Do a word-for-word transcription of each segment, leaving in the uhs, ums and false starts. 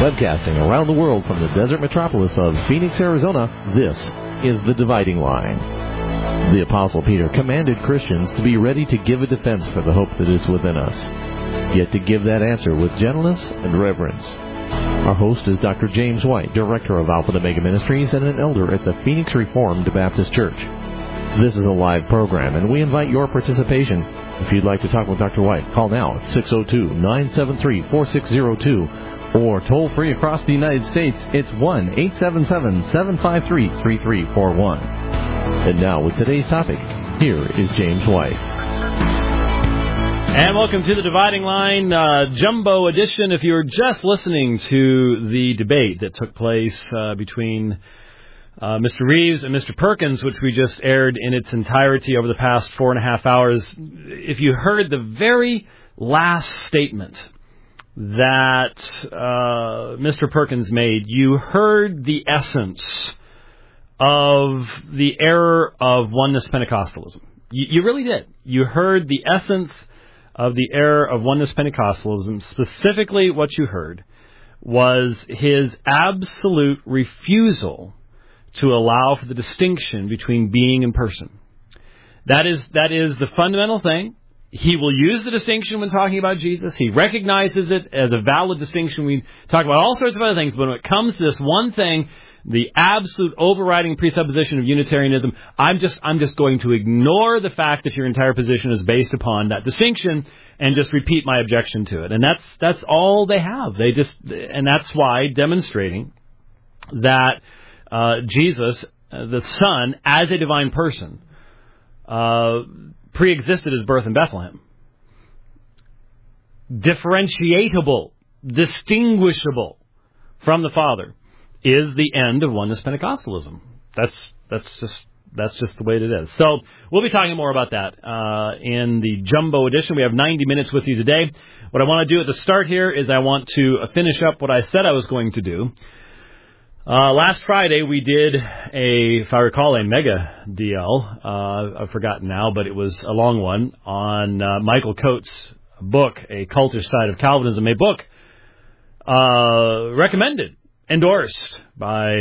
Webcasting around the world from the desert metropolis of Phoenix, Arizona, this is The Dividing Line. The Apostle Peter commanded Christians to be ready to give a defense for the hope that is within us, yet to give that answer with gentleness and reverence. Our host is Doctor James White, Director of Alpha and Omega Ministries and an elder at the Phoenix Reformed Baptist Church. This is a live program, and we invite your participation. If you'd like to talk with Doctor White, call now at six oh two, nine seven three, four six oh two, or toll free across the United States, it's one eight seven seven, seven five three, three three four one. And now, with today's topic, here is James White. And welcome to the Dividing Line uh, Jumbo Edition. If you were just listening to the debate that took place uh, between Uh, Mister Reeves and Mister Perkins, which we just aired in its entirety over the past four and a half hours, if you heard the very last statement that uh, Mister Perkins made, you heard the essence of the error of oneness Pentecostalism. You, you really did. You heard the essence of the error of oneness Pentecostalism. Specifically, what you heard was his absolute refusal to allow for the distinction between being and person. That is that is the fundamental thing. He will use the distinction when talking about Jesus. He recognizes it as a valid distinction. We talk about all sorts of other things, but when it comes to this one thing, the absolute overriding presupposition of Unitarianism, I'm just I'm just going to ignore the fact that your entire position is based upon that distinction and just repeat my objection to it. And that's that's all they have. They just and that's why demonstrating that Uh, Jesus, uh, the Son, as a divine person, uh, pre-existed his birth in Bethlehem. Differentiatable, distinguishable from the Father is the end of oneness Pentecostalism. That's that's just that's just the way it is. So we'll be talking more about that uh, in the Jumbo Edition. We have ninety minutes with you today. What I want to do at the start here is I want to finish up what I said I was going to do. Uh, last Friday, we did a, if I recall, a mega D L. Uh, I've forgotten now, but it was a long one on uh, Michael Coates' book, A Cultish Side of Calvinism, a book uh, recommended, endorsed by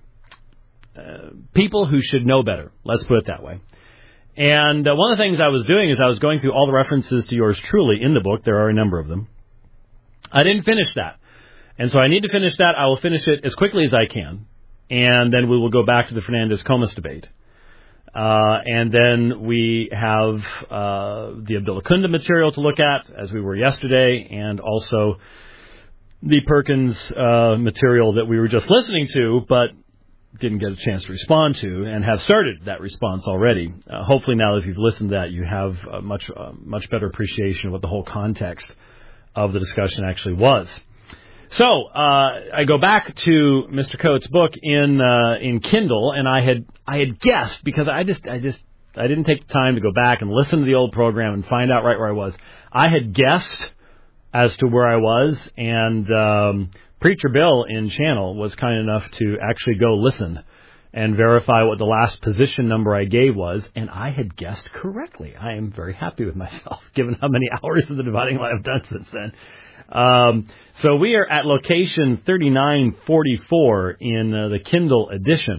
uh, people who should know better. Let's put it that way. And uh, one of the things I was doing is I was going through all the references to yours truly in the book. There are a number of them. I didn't finish that. And so I need to finish that. I will finish it as quickly as I can. And then we will go back to the Fernandez-Comas debate. Uh, and then we have uh, the Abdullah Kunda material to look at, as we were yesterday, and also the Perkins uh, material that we were just listening to, but didn't get a chance to respond to, and have started that response already. Uh, hopefully now that you've listened to that, you have a much, uh, much better appreciation of what the whole context of the discussion actually was. So uh, I go back to Mister Coates' book in uh, in Kindle, and I had I had guessed because I just I just I didn't take the time to go back and listen to the old program and find out right where I was. I had guessed as to where I was, and um, Preacher Bill in Channel was kind enough to actually go listen and verify what the last position number I gave was, and I had guessed correctly. I am very happy with myself, given how many hours of the Dividing Line I've done since then. Um, so we are at location thirty-nine forty-four in uh, the Kindle edition.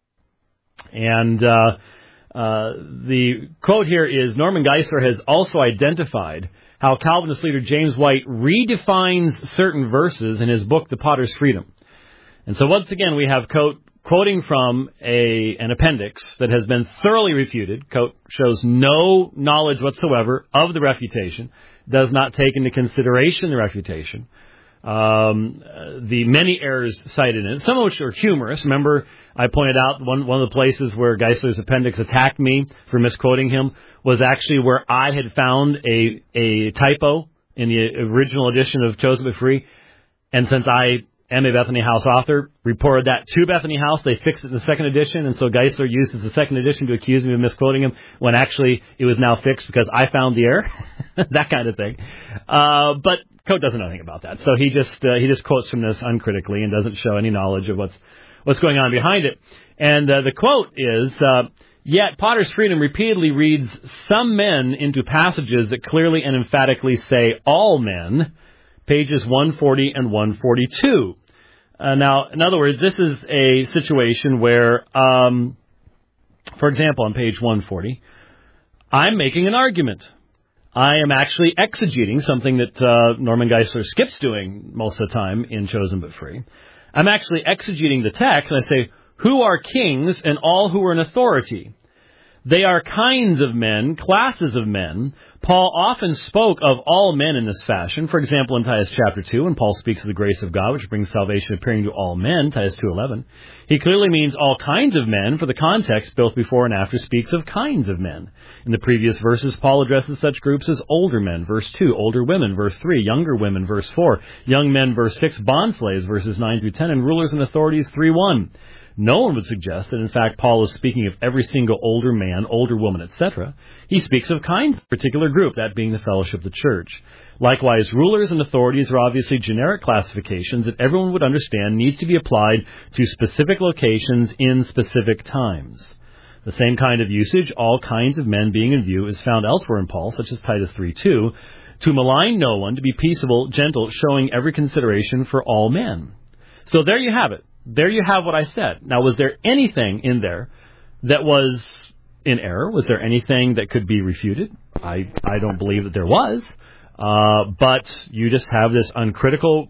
And uh, uh, the quote here is, Norman Geisler has also identified how Calvinist leader James White redefines certain verses in his book, The Potter's Freedom. And so once again, we have Coate quoting from a an appendix that has been thoroughly refuted. Coate shows no knowledge whatsoever of the refutation, does not take into consideration the refutation, um, the many errors cited in it, some of which are humorous. Remember, I pointed out one, one of the places where Geisler's appendix attacked me for misquoting him was actually where I had found a, a typo in the original edition of Chosen but Free. And since I am a Bethany House author, reported that to Bethany House, they fixed it in the second edition, and so Geisler uses the second edition to accuse me of misquoting him when actually it was now fixed because I found the error. That kind of thing. Uh, but Coate doesn't know anything about that, so he just uh, he just quotes from this uncritically and doesn't show any knowledge of what's what's going on behind it. And uh, the quote is, uh, yet Potter's Freedom repeatedly reads some men into passages that clearly and emphatically say all men, pages one forty and one forty-two. Uh, now, in other words, this is a situation where, um, for example, on page one forty, I'm making an argument. I am actually exegeting something that uh, Norman Geisler skips doing most of the time in Chosen But Free. I'm actually exegeting the text, and I say, who are kings and all who are in authority? They are kinds of men, classes of men. Paul often spoke of all men in this fashion. For example, in Titus chapter two, when Paul speaks of the grace of God, which brings salvation appearing to all men, Titus two eleven, he clearly means all kinds of men, for the context both before and after speaks of kinds of men. In the previous verses, Paul addresses such groups as older men, verse two, older women, verse three, younger women, verse four, young men, verse six, bond slaves, verses nine through ten, and rulers and authorities, three one. No one would suggest that, in fact, Paul is speaking of every single older man, older woman, et cetera. He speaks of kind, particular group, that being the fellowship of the church. Likewise, rulers and authorities are obviously generic classifications that everyone would understand needs to be applied to specific locations in specific times. The same kind of usage, all kinds of men being in view, is found elsewhere in Paul, such as Titus three two, to malign no one, to be peaceable, gentle, showing every consideration for all men. So there you have it. There you have what I said. Now, was there anything in there that was in error? Was there anything that could be refuted? I, I don't believe that there was. Uh, but you just have this uncritical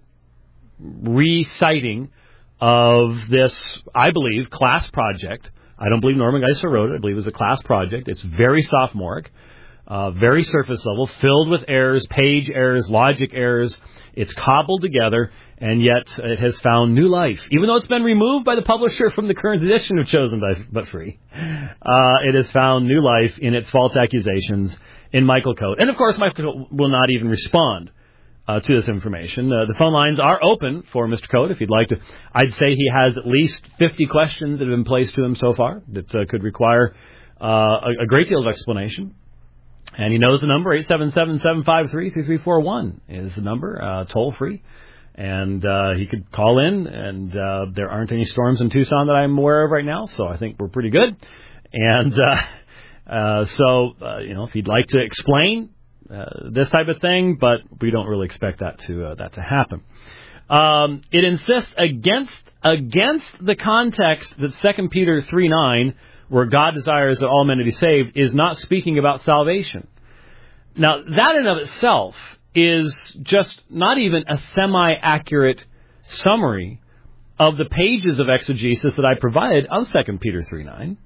reciting of this, I believe, class project. I don't believe Norman Geisler wrote it. I believe it was a class project. It's very sophomoric, uh, very surface level, filled with errors, page errors, logic errors. It's cobbled together, and yet it has found new life. Even though it's been removed by the publisher from the current edition of Chosen But Free, uh, it has found new life in its false accusations in Michael Cote. And, of course, Michael Cote will not even respond uh, to this information. Uh, the phone lines are open for Mister Cote if you'd like to. I'd say he has at least fifty questions that have been placed to him so far that uh, could require uh, a, a great deal of explanation. And he knows the number, eight seven seven, seven five three, three three four one is the number, uh, toll-free. And uh, he could call in, and uh, there aren't any storms in Tucson that I'm aware of right now, so I think we're pretty good. And uh, uh, so, uh, you know, if he'd like to explain uh, this type of thing, but we don't really expect that to uh, that to happen. Um, it insists against against the context that Second Peter three nine, where God desires that all men to be saved, is not speaking about salvation. Now, that in and of itself is just not even a semi-accurate summary of the pages of exegesis that I provided of Second Peter three nine.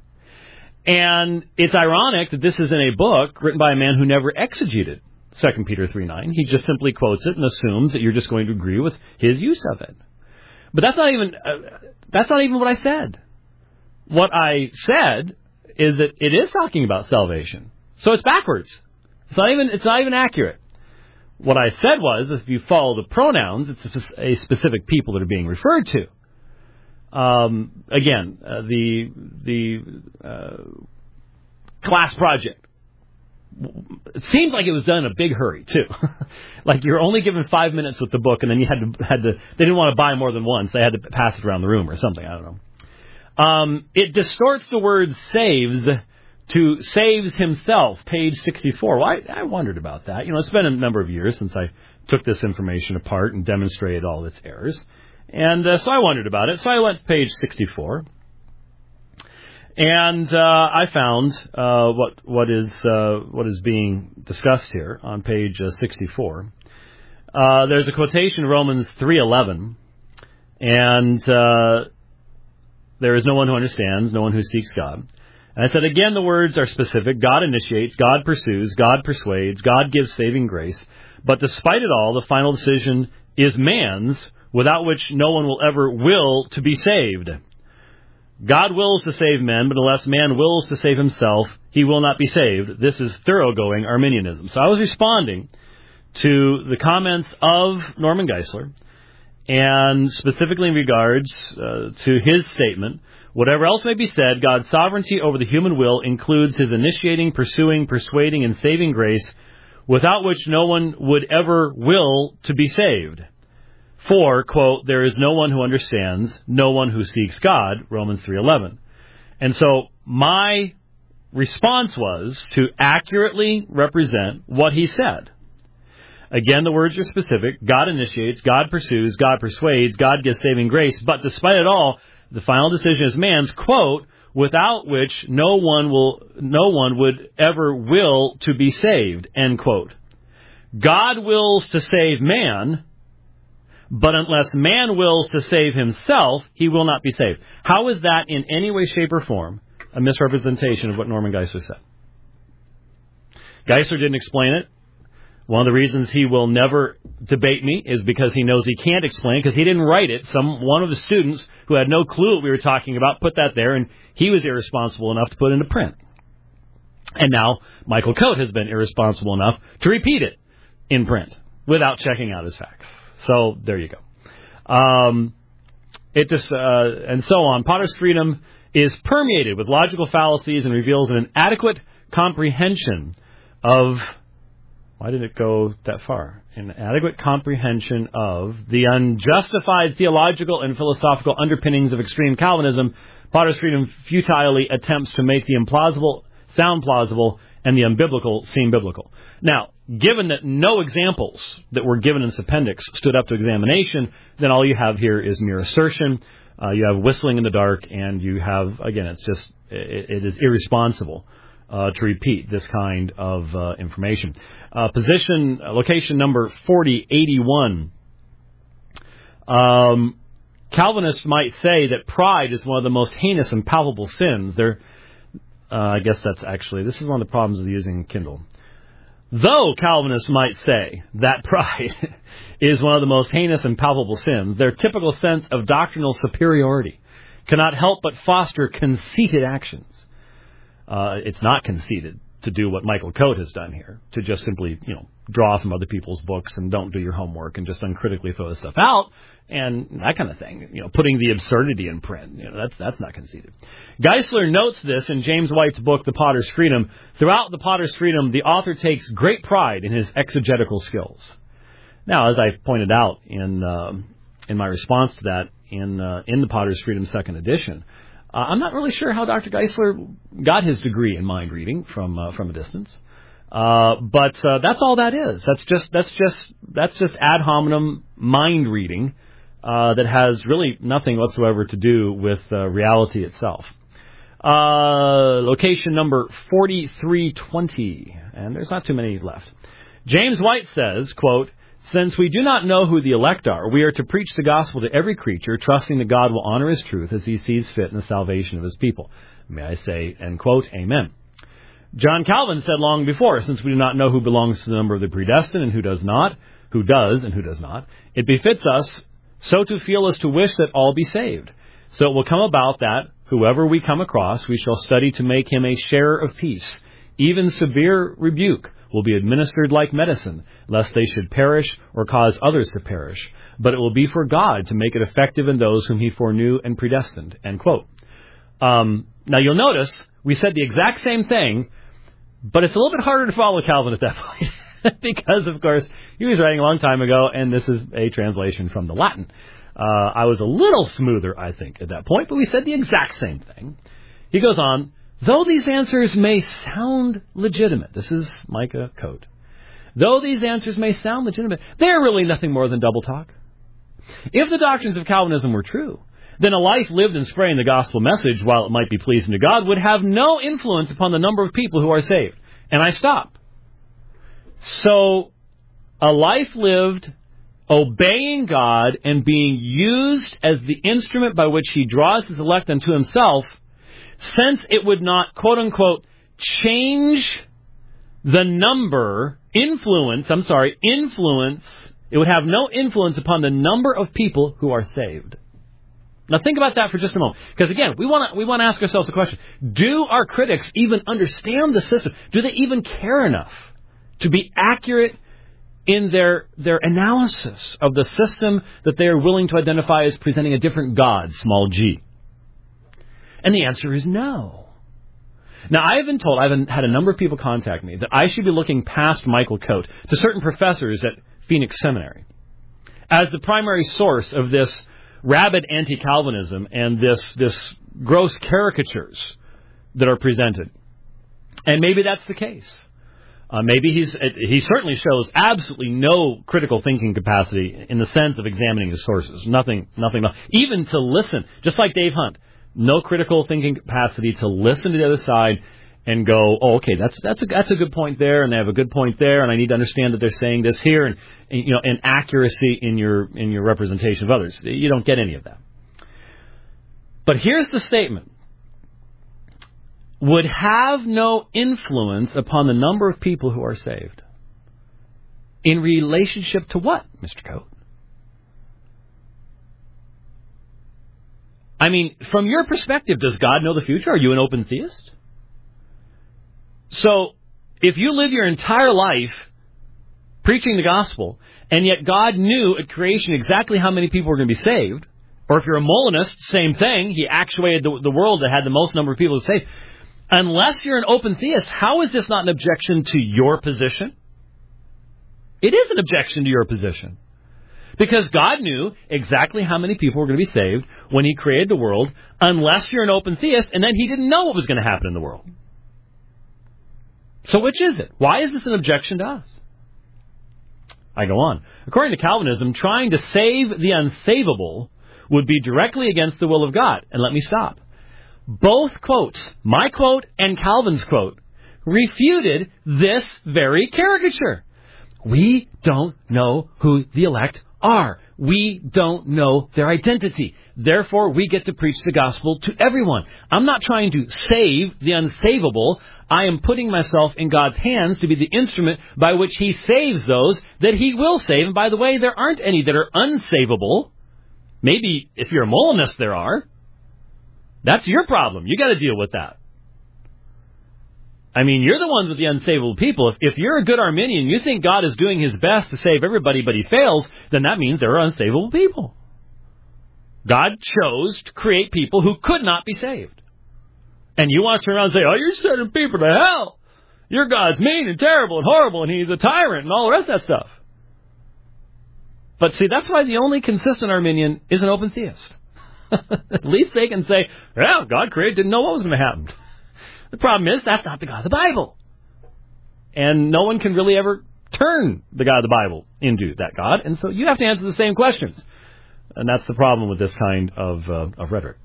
And it's ironic that this is in a book written by a man who never exegeted Second Peter three nine. He just simply quotes it and assumes that you're just going to agree with his use of it. But that's not even uh, that's not even what I said. What I said is that it is talking about salvation. So it's backwards. It's not even it's not even accurate. What I said was, if you follow the pronouns, it's a specific people that are being referred to. Um, again, uh, the the uh, class project. It seems like it was done in a big hurry too. Like you're only given five minutes with the book, and then you had to had to. They didn't want to buy more than one, so they had to pass it around the room or something. I don't know. Um, it distorts the word saves to saves himself, page sixty-four. Well, I, I wondered about that. You know, it's been a number of years since I took this information apart and demonstrated all its errors. And uh, so I wondered about it. So I went to page sixty-four. And uh, I found uh, what what is uh, what is being discussed here on page uh, sixty-four. Uh, there's a quotation in Romans three eleven, and uh, there is no one who understands, no one who seeks God. And I said, again, the words are specific. God initiates, God pursues, God persuades, God gives saving grace. But despite it all, the final decision is man's, without which no one will ever will to be saved. God wills to save men, but unless man wills to save himself, he will not be saved. This is thoroughgoing Arminianism. So I was responding to the comments of Norman Geisler, and specifically in regards uh, to his statement, whatever else may be said, God's sovereignty over the human will includes his initiating, pursuing, persuading, and saving grace, without which no one would ever will to be saved. For, quote, there is no one who understands, no one who seeks God, Romans three eleven. And so my response was to accurately represent what he said. Again, the words are specific. God initiates, God pursues, God persuades, God gives saving grace. But despite it all, the final decision is man's, quote, without which no one will, no one would ever will to be saved, end quote. God wills to save man, but unless man wills to save himself, he will not be saved. How is that in any way, shape, or form a misrepresentation of what Norman Geisler said? Geisler didn't explain it. One of the reasons he will never debate me is because he knows he can't explain it, because he didn't write it. Some one of the students who had no clue what we were talking about put that there, and he was irresponsible enough to put it into print. And now Michael Cote has been irresponsible enough to repeat it in print without checking out his facts. So there you go. Um, it just, uh, and so on. Potter's freedom is permeated with logical fallacies and reveals an inadequate comprehension of, why did it go that far? An adequate comprehension of the unjustified theological and philosophical underpinnings of extreme Calvinism. Potter's freedom futilely attempts to make the implausible sound plausible and the unbiblical seem biblical. Now, given that no examples that were given in this appendix stood up to examination, then all you have here is mere assertion. Uh, you have whistling in the dark, and you have, again, it's just, it, it is irresponsible uh, to repeat this kind of uh, information. Uh, position, uh, location number forty eighty-one. Um, Calvinists might say that pride is one of the most heinous and palpable sins. They're Uh, I guess that's actually, this is one of the problems of using Kindle. Though Calvinists might say that pride is one of the most heinous and palpable sins, their typical sense of doctrinal superiority cannot help but foster conceited actions. Uh, it's not conceited to do what Michael Cote has done here, to just simply, you know, draw from other people's books and don't do your homework and just uncritically throw this stuff out and that kind of thing. You know, putting the absurdity in print. You know, that's that's not conceited. Geisler notes this in James White's book, The Potter's Freedom. Throughout The Potter's Freedom, the author takes great pride in his exegetical skills. Now, as I pointed out in um, in my response to that in uh, in The Potter's Freedom second edition, uh, I'm not really sure how Doctor Geisler got his degree in mind reading from uh, from a distance. Uh, but uh, that's all that is. That's just that's just that's just ad hominem mind reading uh, that has really nothing whatsoever to do with uh, reality itself. Uh, location number forty-three twenty, and there's not too many left. James White says, quote, "Since we do not know who the elect are, we are to preach the gospel to every creature, trusting that God will honor his truth as he sees fit in the salvation of his people." May I say, end quote, amen. John Calvin said long before, "Since we do not know who belongs to the number of the predestined and who does not, who does and who does not, it befits us so to feel as to wish that all be saved. So it will come about that, whoever we come across, we shall study to make him a sharer of peace. Even severe rebuke will be administered like medicine, lest they should perish or cause others to perish. But it will be for God to make it effective in those whom he foreknew and predestined." End quote. Um, now you'll notice we said the exact same thing, but it's a little bit harder to follow Calvin at that point because, of course, he was writing a long time ago, and this is a translation from the Latin. Uh, I was a little smoother, I think, at that point, but we said the exact same thing. He goes on, "Though these answers may sound legitimate," this is Micah Cote, "though these answers may sound legitimate, they are really nothing more than double talk. If the doctrines of Calvinism were true, then a life lived in spreading the gospel message, while it might be pleasing to God, would have no influence upon the number of people who are saved." And I stop. So, a life lived obeying God and being used as the instrument by which he draws his elect unto himself, since it would not, quote unquote, change the number, influence, I'm sorry, influence, it would have no influence upon the number of people who are saved. Now think about that for just a moment. Because again, we want to we want to ask ourselves the question, do our critics even understand the system? Do they even care enough to be accurate in their their analysis of the system that they are willing to identify as presenting a different God, small g? And the answer is no. Now, I have been told, I've had a number of people contact me, that I should be looking past Michael Cote to certain professors at Phoenix Seminary as the primary source of this rabid anti-Calvinism and this this gross caricatures that are presented. And maybe that's the case. Uh, maybe he's he certainly shows absolutely no critical thinking capacity in the sense of examining the sources. Nothing, nothing, even to listen, just like Dave Hunt. No critical thinking capacity to listen to the other side and go, oh, okay, that's that's a that's a good point there, and they have a good point there, and I need to understand that they're saying this here, and, and you know, and accuracy in your in your representation of others. You don't get any of that. But here's the statement: would have no influence upon the number of people who are saved. In relationship to what, Mister Coate? I mean, from your perspective, does God know the future? Are you an open theist? So, if you live your entire life preaching the gospel, and yet God knew at creation exactly how many people were going to be saved, or if you're a Molinist, same thing, he actuated the, the world that had the most number of people saved. Unless you're an open theist, how is this not an objection to your position? It is an objection to your position. Because God knew exactly how many people were going to be saved when he created the world, unless you're an open theist, and then he didn't know what was going to happen in the world. So which is it? Why is this an objection to us? I go on. According to Calvinism, trying to save the unsavable would be directly against the will of God. And let me stop. Both quotes, my quote and Calvin's quote, refuted this very caricature. We don't know who the elect are. We don't know their identity. Therefore, we get to preach the gospel to everyone. I'm not trying to save the unsavable. I am putting myself in God's hands to be the instrument by which he saves those that he will save. And by the way, there aren't any that are unsavable. Maybe if you're a Molinist, there are. That's your problem. You got to deal with that. I mean, you're the ones with the unsavable people. If, if you're a good Arminian, you think God is doing his best to save everybody, but he fails, then that means there are unsavable people. God chose to create people who could not be saved. And you want to turn around and say, oh, you're sending people to hell. Your God's mean and terrible and horrible, and he's a tyrant and all the rest of that stuff. But see, that's why the only consistent Arminian is an open theist. At least they can say, well, God created, didn't know what was going to happen. The problem is, that's not the God of the Bible. And no one can really ever turn the God of the Bible into that God. And so you have to answer the same questions. And that's the problem with this kind of, uh, of rhetoric.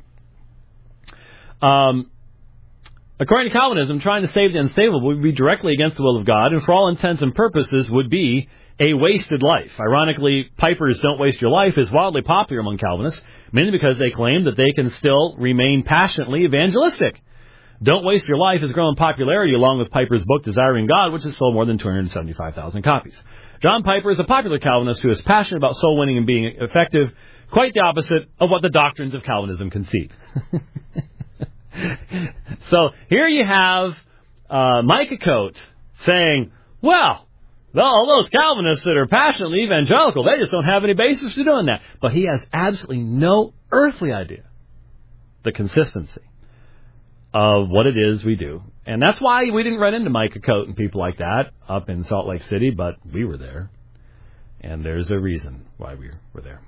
Um, according to Calvinism, trying to save the unsavable would be directly against the will of God, and for all intents and purposes would be a wasted life. Ironically, Piper's Don't Waste Your Life is wildly popular among Calvinists, mainly because they claim that they can still remain passionately evangelistic. Don't Waste Your Life has grown in popularity along with Piper's book, Desiring God, which has sold more than two hundred seventy-five thousand copies. John Piper is a popular Calvinist who is passionate about soul winning and being effective, quite the opposite of what the doctrines of Calvinism concede. So here you have uh, Micah Coate saying, well, all those Calvinists that are passionately evangelical, they just don't have any basis for doing that. But he has absolutely no earthly idea the consistency of what it is we do. And that's why we didn't run into Micah Coate and people like that up in Salt Lake City, but we were there. And there's a reason why we were there.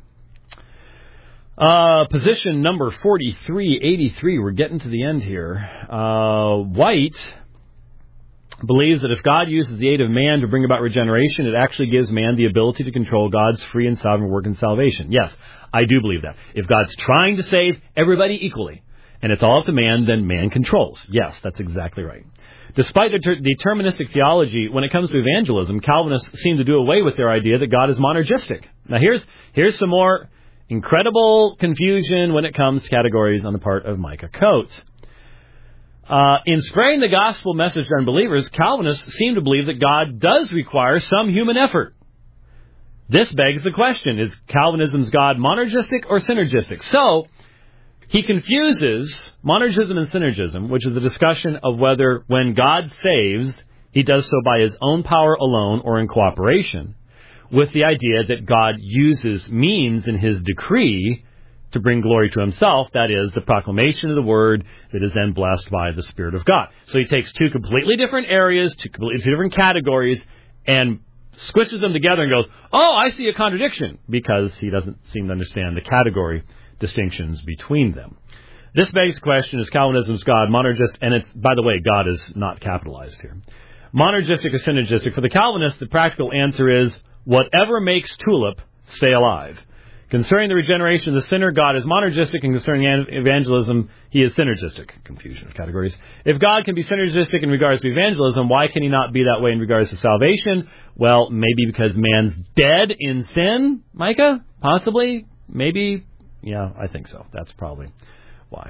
Uh, position number forty-three eighty-three. We're getting to the end here. Uh, White believes that if God uses the aid of man to bring about regeneration, it actually gives man the ability to control God's free and sovereign work in salvation. Yes, I do believe that. If God's trying to save everybody equally, and it's all up to man, then man controls. Yes, that's exactly right. Despite their ter- deterministic theology, when it comes to evangelism, Calvinists seem to do away with their idea that God is monergistic. Now here's here's some more incredible confusion when it comes to categories on the part of Micah Coate. Uh, in spreading the gospel message to unbelievers, Calvinists seem to believe that God does require some human effort. This begs the question, is Calvinism's God monergistic or synergistic? So, he confuses monergism and synergism, which is a discussion of whether when God saves, he does so by his own power alone or in cooperation, with the idea that God uses means in his decree to bring glory to himself, that is, the proclamation of the word that is then blessed by the Spirit of God. So he takes two completely different areas, two completely different categories, and squishes them together and goes, oh, I see a contradiction, because he doesn't seem to understand the category distinctions between them. This begs the question, is Calvinism's God monergist? And it's, by the way, God is not capitalized here. Monergistic or synergistic? For the Calvinists, the practical answer is whatever makes tulip stay alive. Concerning the regeneration of the sinner, God is monergistic, and concerning evangelism, he is synergistic. Confusion of categories. If God can be synergistic in regards to evangelism, why can he not be that way in regards to salvation? Well, maybe because man's dead in sin, Micah? Possibly? Maybe? Yeah, I think so. That's probably why.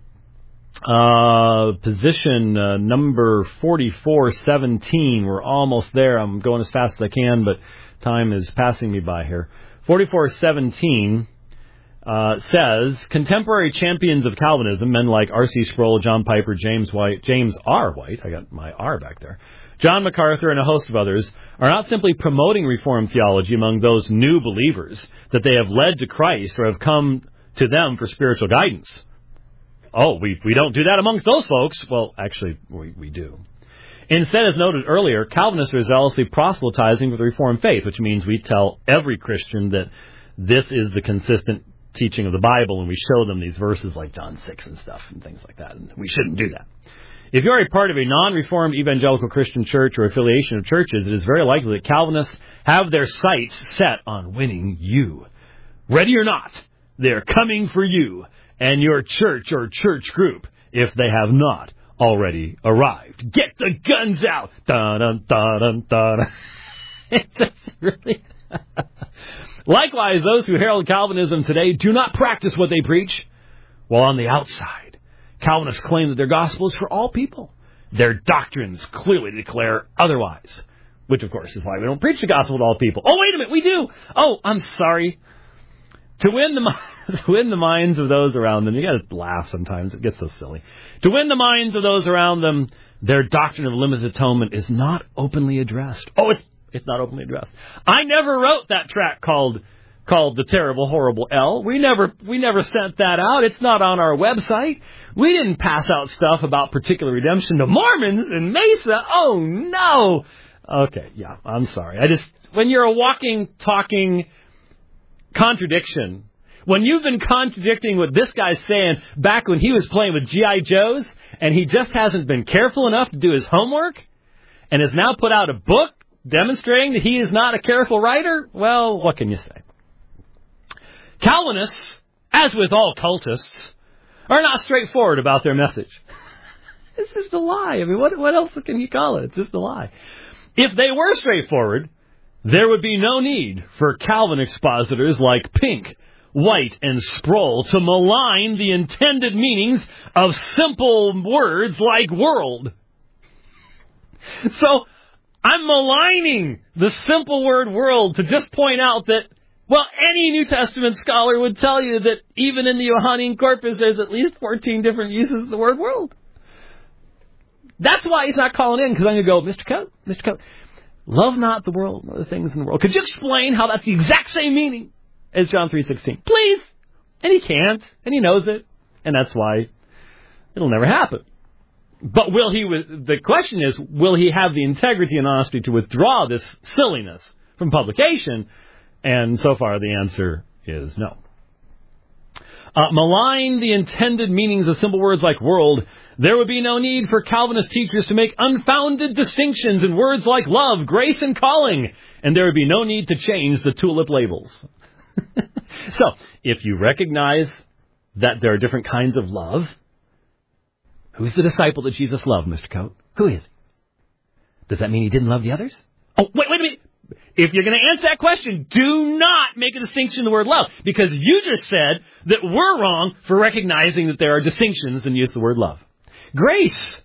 Uh, position uh, number forty-four seventeen. We're almost there. I'm going as fast as I can, but time is passing me by here. forty-four seventeen uh, says, contemporary champions of Calvinism, men like R C Sproul, John Piper, James White, James R. White, I got my R back there, John MacArthur, and a host of others, are not simply promoting Reformed theology among those new believers that they have led to Christ or have come to them for spiritual guidance. Oh, we, we don't do that amongst those folks. Well, actually, we, we do. Instead, as noted earlier, Calvinists are zealously proselytizing with the Reformed faith, which means we tell every Christian that this is the consistent teaching of the Bible, and we show them these verses like John six and stuff and things like that, and we shouldn't do that. If you're a part of a non-Reformed evangelical Christian church or affiliation of churches, it is very likely that Calvinists have their sights set on winning you. Ready or not, they're coming for you and your church or church group if they have not already arrived. Get the guns out! Dun dun dun dun dun. It's really. Likewise, those who herald Calvinism today do not practice what they preach, while on the outside, Calvinists claim that their gospel is for all people. Their doctrines clearly declare otherwise, which, of course, is why we don't preach the gospel to all people. Oh, wait a minute, we do! Oh, I'm sorry. To win the to win the minds of those around them, you got to laugh sometimes. It gets so silly. To win the minds of those around them, their doctrine of limited atonement is not openly addressed. Oh, it's it's not openly addressed. I never wrote that tract called called The Terrible Horrible L. We never we never sent that out. It's not on our website. We didn't pass out stuff about particular redemption to Mormons in Mesa. Oh no. Okay, yeah, I'm sorry. I just when you're a walking, talking contradiction, when you've been contradicting what this guy's saying back when he was playing with G I Joes, and he just hasn't been careful enough to do his homework, and has now put out a book demonstrating that he is not a careful writer, well, what can you say? Calvinists, as with all cultists, are not straightforward about their message. It's just a lie. I mean, what, what else can you call it? It's just a lie. If they were straightforward, there would be no need for Calvin expositors like Pink, White, and Sproul to malign the intended meanings of simple words like world. So, I'm maligning the simple word world to just point out that, well, any New Testament scholar would tell you that even in the Johannine Corpus there's at least fourteen different uses of the word world. That's why he's not calling in, because I'm going to go, Mister Coate, Mister Coate, love not the world and other things in the world. Could you explain how that's the exact same meaning as John three sixteen? Please. And he can't, and he knows it, and that's why it'll never happen. But will he, the question is, will he have the integrity and honesty to withdraw this silliness from publication? And so far the answer is no. Uh, malign the intended meanings of simple words like world. There would be no need for Calvinist teachers to make unfounded distinctions in words like love, grace, and calling. And there would be no need to change the tulip labels. So, if you recognize that there are different kinds of love, who's the disciple that Jesus loved, Mister Coate? Who is he? Does that mean he didn't love the others? Oh, wait, wait a minute. If you're going to answer that question, do not make a distinction in the word love, because you just said that we're wrong for recognizing that there are distinctions in the use of the word love. Grace.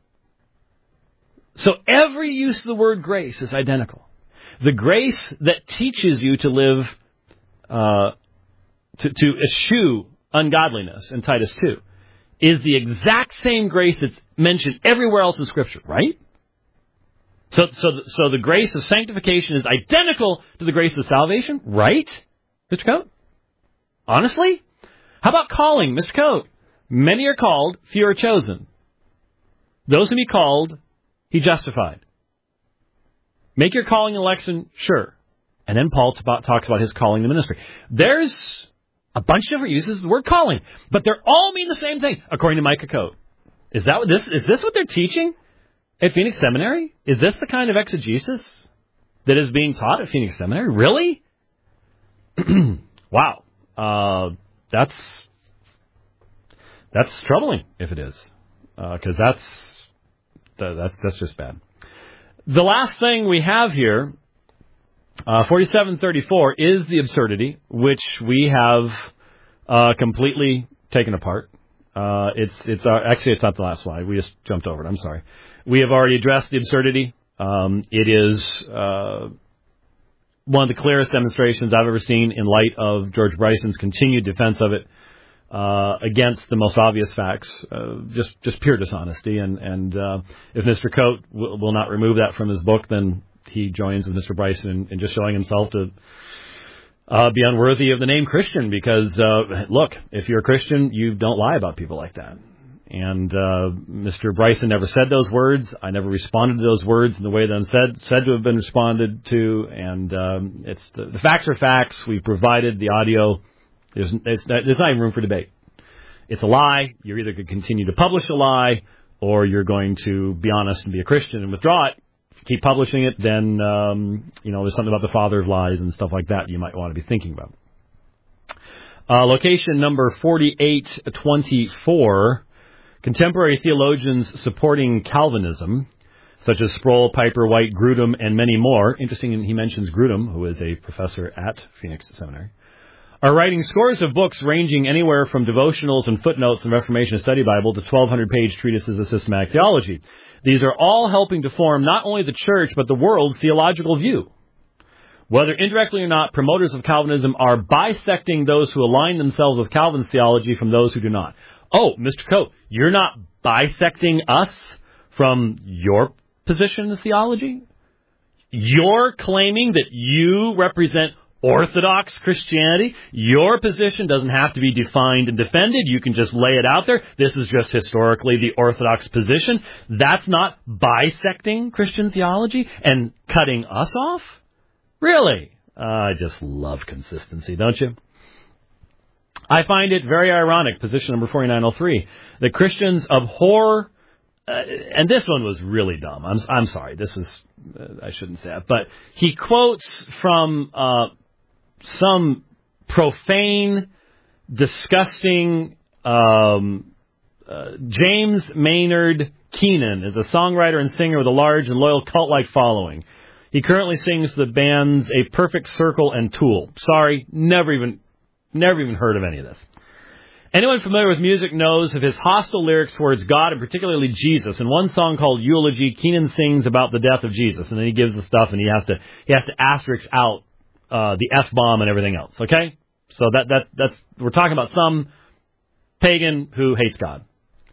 So every use of the word grace is identical. The grace that teaches you to live, uh, to, to eschew ungodliness in Titus two is the exact same grace that's mentioned everywhere else in Scripture, right? So, so, so the grace of sanctification is identical to the grace of salvation, right, Mister Coate? Honestly? How about calling, Mister Coate? Many are called, few are chosen. Those whom he called, he justified. Make your calling and election sure. And then Paul talks about his calling the ministry. There's a bunch of different uses of the word calling, but they all mean the same thing, according to Micah Coate. Is that what this? Is this what they're teaching? at Phoenix Seminary? Is this the kind of exegesis that is being taught at Phoenix Seminary? Really? Wow. Uh, that's that's troubling if it is, because uh, that's that's that's just bad. The last thing we have here, uh, forty-seven thirty-four, is the absurdity, which we have uh, completely taken apart. Uh, it's it's uh, actually it's not the last slide. We just jumped over it. I'm sorry. We have already addressed the absurdity. Um, it is uh, one of the clearest demonstrations I've ever seen in light of George Bryson's continued defense of it uh, against the most obvious facts, uh, just just pure dishonesty. And and uh, if Mister Coate will, will not remove that from his book, then he joins with Mister Bryson in, in just showing himself to uh, be unworthy of the name Christian. Because uh, look, if you're a Christian, you don't lie about people like that. And uh, Mister Bryson never said those words. I never responded to those words in the way that I'm said said to have been responded to. And um, it's the, the facts are facts. We've provided the audio. There's it's, there's not even room for debate. It's a lie. You're either going to continue to publish a lie, or you're going to be honest and be a Christian and withdraw it. If you keep publishing it, then um, you know there's something about the father of lies and stuff like that you might want to be thinking about. Uh, location number forty-eight twenty-four. Contemporary theologians supporting Calvinism, such as Sproul, Piper, White, Grudem, and many more, interesting he mentions Grudem, who is a professor at Phoenix Seminary, are writing scores of books ranging anywhere from devotionals and footnotes in Reformation Study Bible to twelve hundred page treatises of systematic theology. These are all helping to form not only the church, but the world's theological view. Whether indirectly or not, promoters of Calvinism are bisecting those who align themselves with Calvin's theology from those who do not. Oh, Mister Coate, you're not bisecting us from your position in theology? You're claiming that you represent Orthodox Christianity? Your position doesn't have to be defined and defended. You can just lay it out there. This is just historically the Orthodox position. That's not bisecting Christian theology and cutting us off? Really? Uh, I just love consistency, don't you? I find it very ironic, position number forty-nine oh three, that Christians abhor, uh, and this one was really dumb. I'm, I'm sorry, this is, uh, I shouldn't say that, but he quotes from uh, some profane, disgusting, um, uh, James Maynard Keenan is a songwriter and singer with a large and loyal cult-like following. He currently sings the bands A Perfect Circle and Tool. Sorry, never even... Never even heard of any of this. Anyone familiar with music knows of his hostile lyrics towards God and particularly Jesus. In one song called Eulogy, Keenan sings about the death of Jesus, and then he gives the stuff, and he has to he has to asterisk out uh, the F-bomb and everything else. Okay, so that that that's we're talking about some pagan who hates God.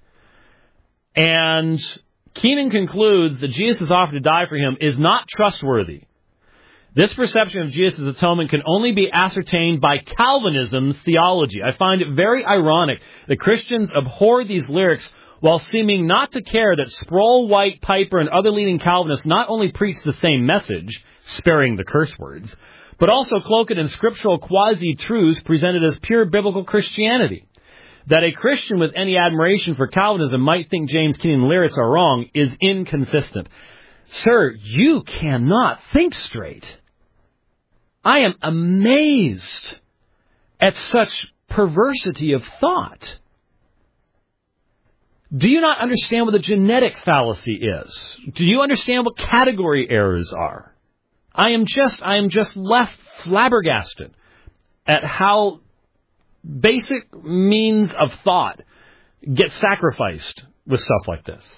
And Keenan concludes that Jesus' offer to die for him is not trustworthy. This perception of Jesus' atonement can only be ascertained by Calvinism's theology. I find it very ironic that Christians abhor these lyrics while seeming not to care that Sproul, White, Piper, and other leading Calvinists not only preach the same message, sparing the curse words, but also cloak it in scriptural quasi-truths presented as pure biblical Christianity. That a Christian with any admiration for Calvinism might think James Keenan lyrics are wrong is inconsistent. Sir, you cannot think straight. I am amazed at such perversity of thought. Do you not understand what the genetic fallacy is? Do you understand what category errors are? I am just, I am just left flabbergasted at how basic means of thought get sacrificed with stuff like this.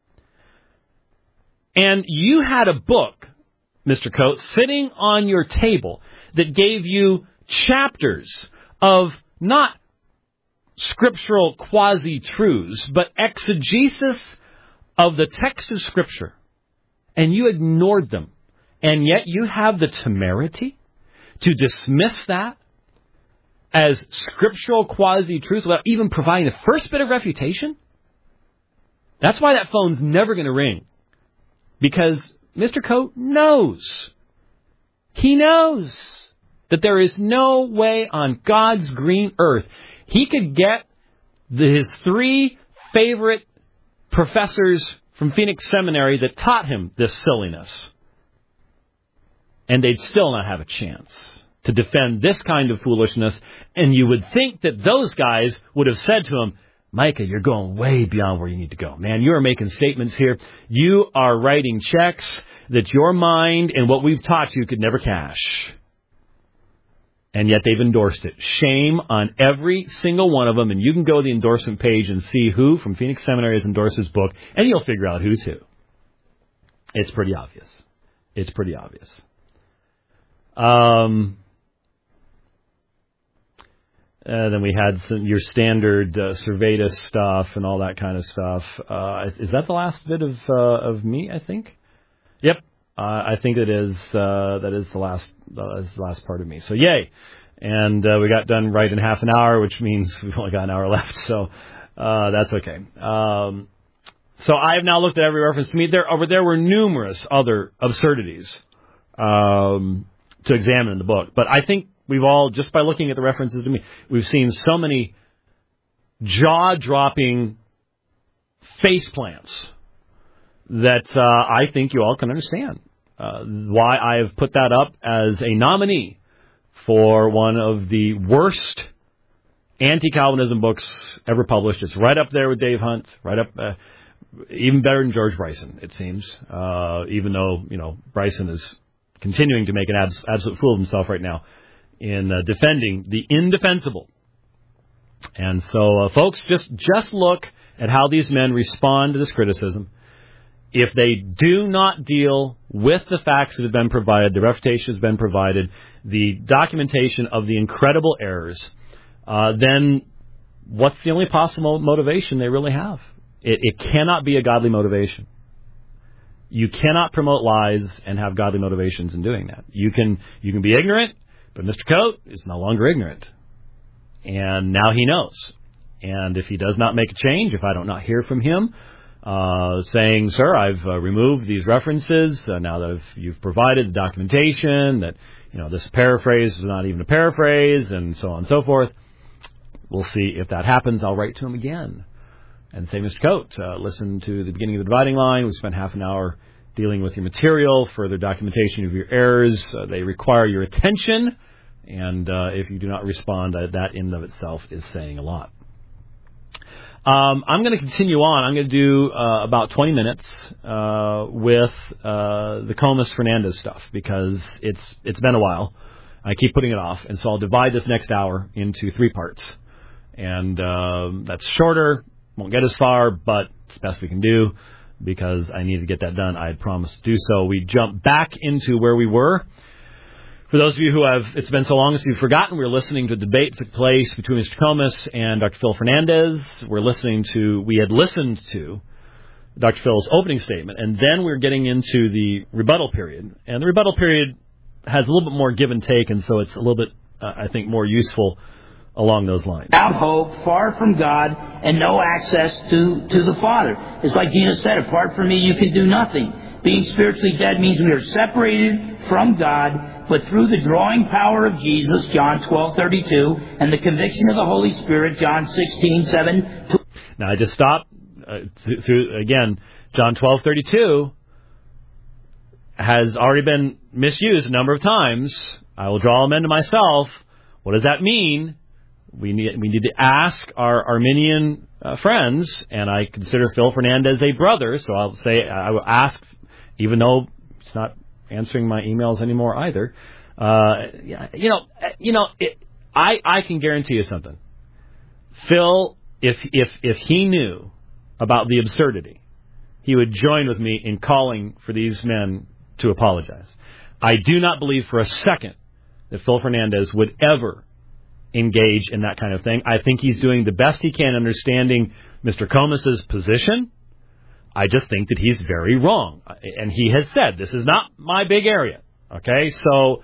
And you had a book, Mister Coate, sitting on your table that gave you chapters of not scriptural quasi-truths, but exegesis of the text of Scripture. And you ignored them. And yet you have the temerity to dismiss that as scriptural quasi-truths without even providing the first bit of refutation? That's why that phone's never going to ring. Because Mister Coate knows. He knows that there is no way on God's green earth he could get the, his three favorite professors from Phoenix Seminary that taught him this silliness. And they'd still not have a chance to defend this kind of foolishness. And you would think that those guys would have said to him, Micah, you're going way beyond where you need to go. Man, you are making statements here. You are writing checks that your mind and what we've taught you could never cash. And yet they've endorsed it. Shame on every single one of them. And you can go to the endorsement page and see who from Phoenix Seminary has endorsed this book, and you'll figure out who's who. It's pretty obvious. It's pretty obvious. Um, uh, then we had some, your standard uh, Servetus stuff and all that kind of stuff. Uh, is that the last bit of uh, of me, I think? Yep. Uh, I think it is. Uh, that is the last. Uh, is the last part of me. So yay! And uh, we got done right in half an hour, which means we've only got an hour left. So uh, that's okay. Um, so I have now looked at every reference to me. There, over there were numerous other absurdities um, to examine in the book, but I think we've all, just by looking at the references to me, we've seen so many jaw-dropping face plants that uh, I think you all can understand uh, why I have put that up as a nominee for one of the worst anti-Calvinism books ever published. It's right up there with Dave Hunt, right up, uh, even better than George Bryson, it seems, uh, even though, you know, Bryson is continuing to make an abs- absolute fool of himself right now in uh, defending the indefensible. And so, uh, folks, just just look at how these men respond to this criticism. If they do not deal with the facts that have been provided, the refutation has been provided, the documentation of the incredible errors, uh, then what's the only possible motivation they really have? It, it cannot be a godly motivation. You cannot promote lies and have godly motivations in doing that. You can you can be ignorant, but Mister Coate is no longer ignorant. And now he knows. And if he does not make a change, if I do not hear from him, Uh, saying, sir, I've uh, removed these references uh, now that I've, you've provided the documentation that, you know, this paraphrase is not even a paraphrase, and so on and so forth. We'll see if that happens. I'll write to him again and say, Mister Coate, uh, listen to the beginning of the dividing line. We spent half an hour dealing with your material, further documentation of your errors. Uh, they require your attention, and uh, if you do not respond, uh, that in and of itself is saying a lot. Um, I'm going to continue on. I'm going to do uh, about twenty minutes uh, with uh, the Comas Fernandez stuff because it's it's been a while. I keep putting it off, and so I'll divide this next hour into three parts. And um, that's shorter, won't get as far, but it's the best we can do because I need to get that done. I had promised to do so. We jump back into where we were. For those of you who have, it's been so long since you've forgotten, we were listening to a debate that took place between Mister Comas and Doctor Phil Fernandez. We're listening to, we had listened to Doctor Phil's opening statement, and then we're getting into the rebuttal period. And the rebuttal period has a little bit more give and take, and so it's a little bit, uh, I think, more useful along those lines. Without hope, far from God, and no access to, to the Father. It's like Jesus said, apart from me, you can do nothing. Being spiritually dead means we are separated from God, but through the drawing power of Jesus, John twelve thirty-two, and the conviction of the Holy Spirit, John sixteen seven. Now, I just stopped. Uh, th- through, again, John twelve thirty-two has already been misused a number of times. I will draw them into myself. What does that mean? We need, we need to ask our Arminian uh, friends, and I consider Phil Fernandez a brother, so I'll say, I will ask, even though it's not answering my emails anymore either. Uh, you know, you know, it, I I can guarantee you something. Phil, if if if he knew about the absurdity, he would join with me in calling for these men to apologize. I do not believe for a second that Phil Fernandez would ever engage in that kind of thing. I think he's doing the best he can understanding Mister Comas's position. I just think that he's very wrong. And he has said, this is not my big area. Okay, so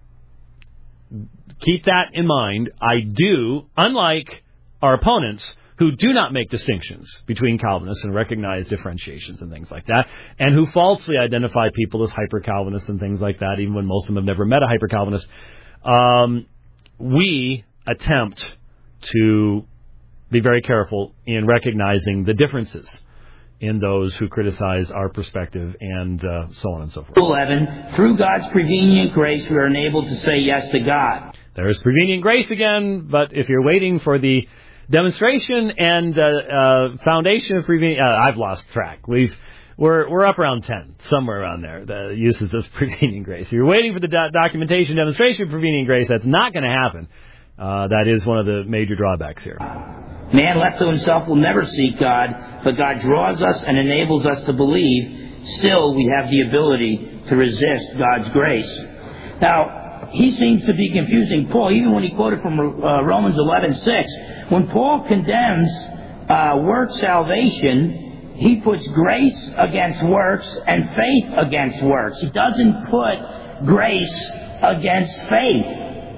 keep that in mind. I do, unlike our opponents, who do not make distinctions between Calvinists and recognize differentiations and things like that, and who falsely identify people as hyper-Calvinists and things like that, even when most of them have never met a hyper-Calvinist, um, we attempt to be very careful in recognizing the differences in those who criticize our perspective and uh, so on and so forth. eleven, through God's prevenient grace, we are enabled to say yes to God. There's prevenient grace again, but if you're waiting for the demonstration and uh, uh, foundation of prevenient, uh, I've lost track. We've we're we're up around ten, somewhere around there. The uses of prevenient grace. If you're waiting for the do- documentation, demonstration of prevenient grace, that's not going to happen. Uh, that is one of the major drawbacks here. Man left to himself will never seek God, but God draws us and enables us to believe. Still, we have the ability to resist God's grace. Now, he seems to be confusing Paul, even when he quoted from uh, Romans eleven six. When Paul condemns uh, work salvation, he puts grace against works and faith against works. He doesn't put grace against faith.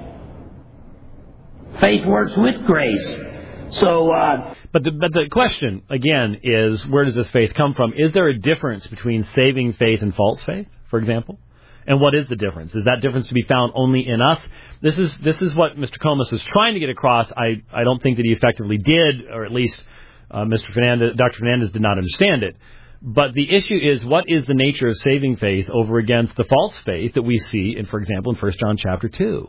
Faith works with grace. So, uh, but the but the question again is, where does this faith come from? Is there a difference between saving faith and false faith, for example? And what is the difference? Is that difference to be found only in us? This is this is what Mister Comas was trying to get across. I, I don't think that he effectively did, or at least uh, Mister Fernandez, Doctor Fernandez did not understand it. But the issue is, what is the nature of saving faith over against the false faith that we see in, for example, in First John chapter two?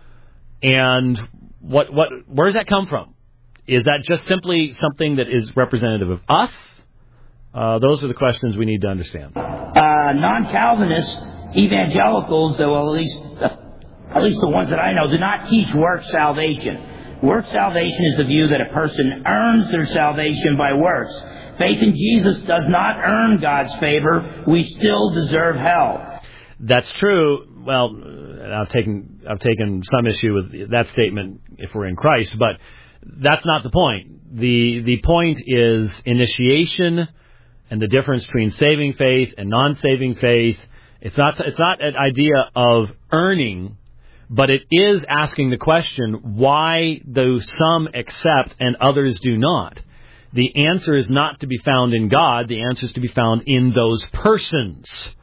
And what what where does that come from? Is that just simply something that is representative of us? Uh, those are the questions we need to understand. Uh, non-Calvinist evangelicals, though at least uh, at least the ones that I know, do not teach work salvation. Work salvation is the view that a person earns their salvation by works. Faith in Jesus does not earn God's favor. We still deserve hell. That's true. Well, I've taken I've taken some issue with that statement if we're in Christ, but that's not the point. The the point is initiation and the difference between saving faith and non-saving faith. It's not it's not an idea of earning, but it is asking the question, why do some accept and others do not? The answer is not to be found in God. The answer is to be found in those persons.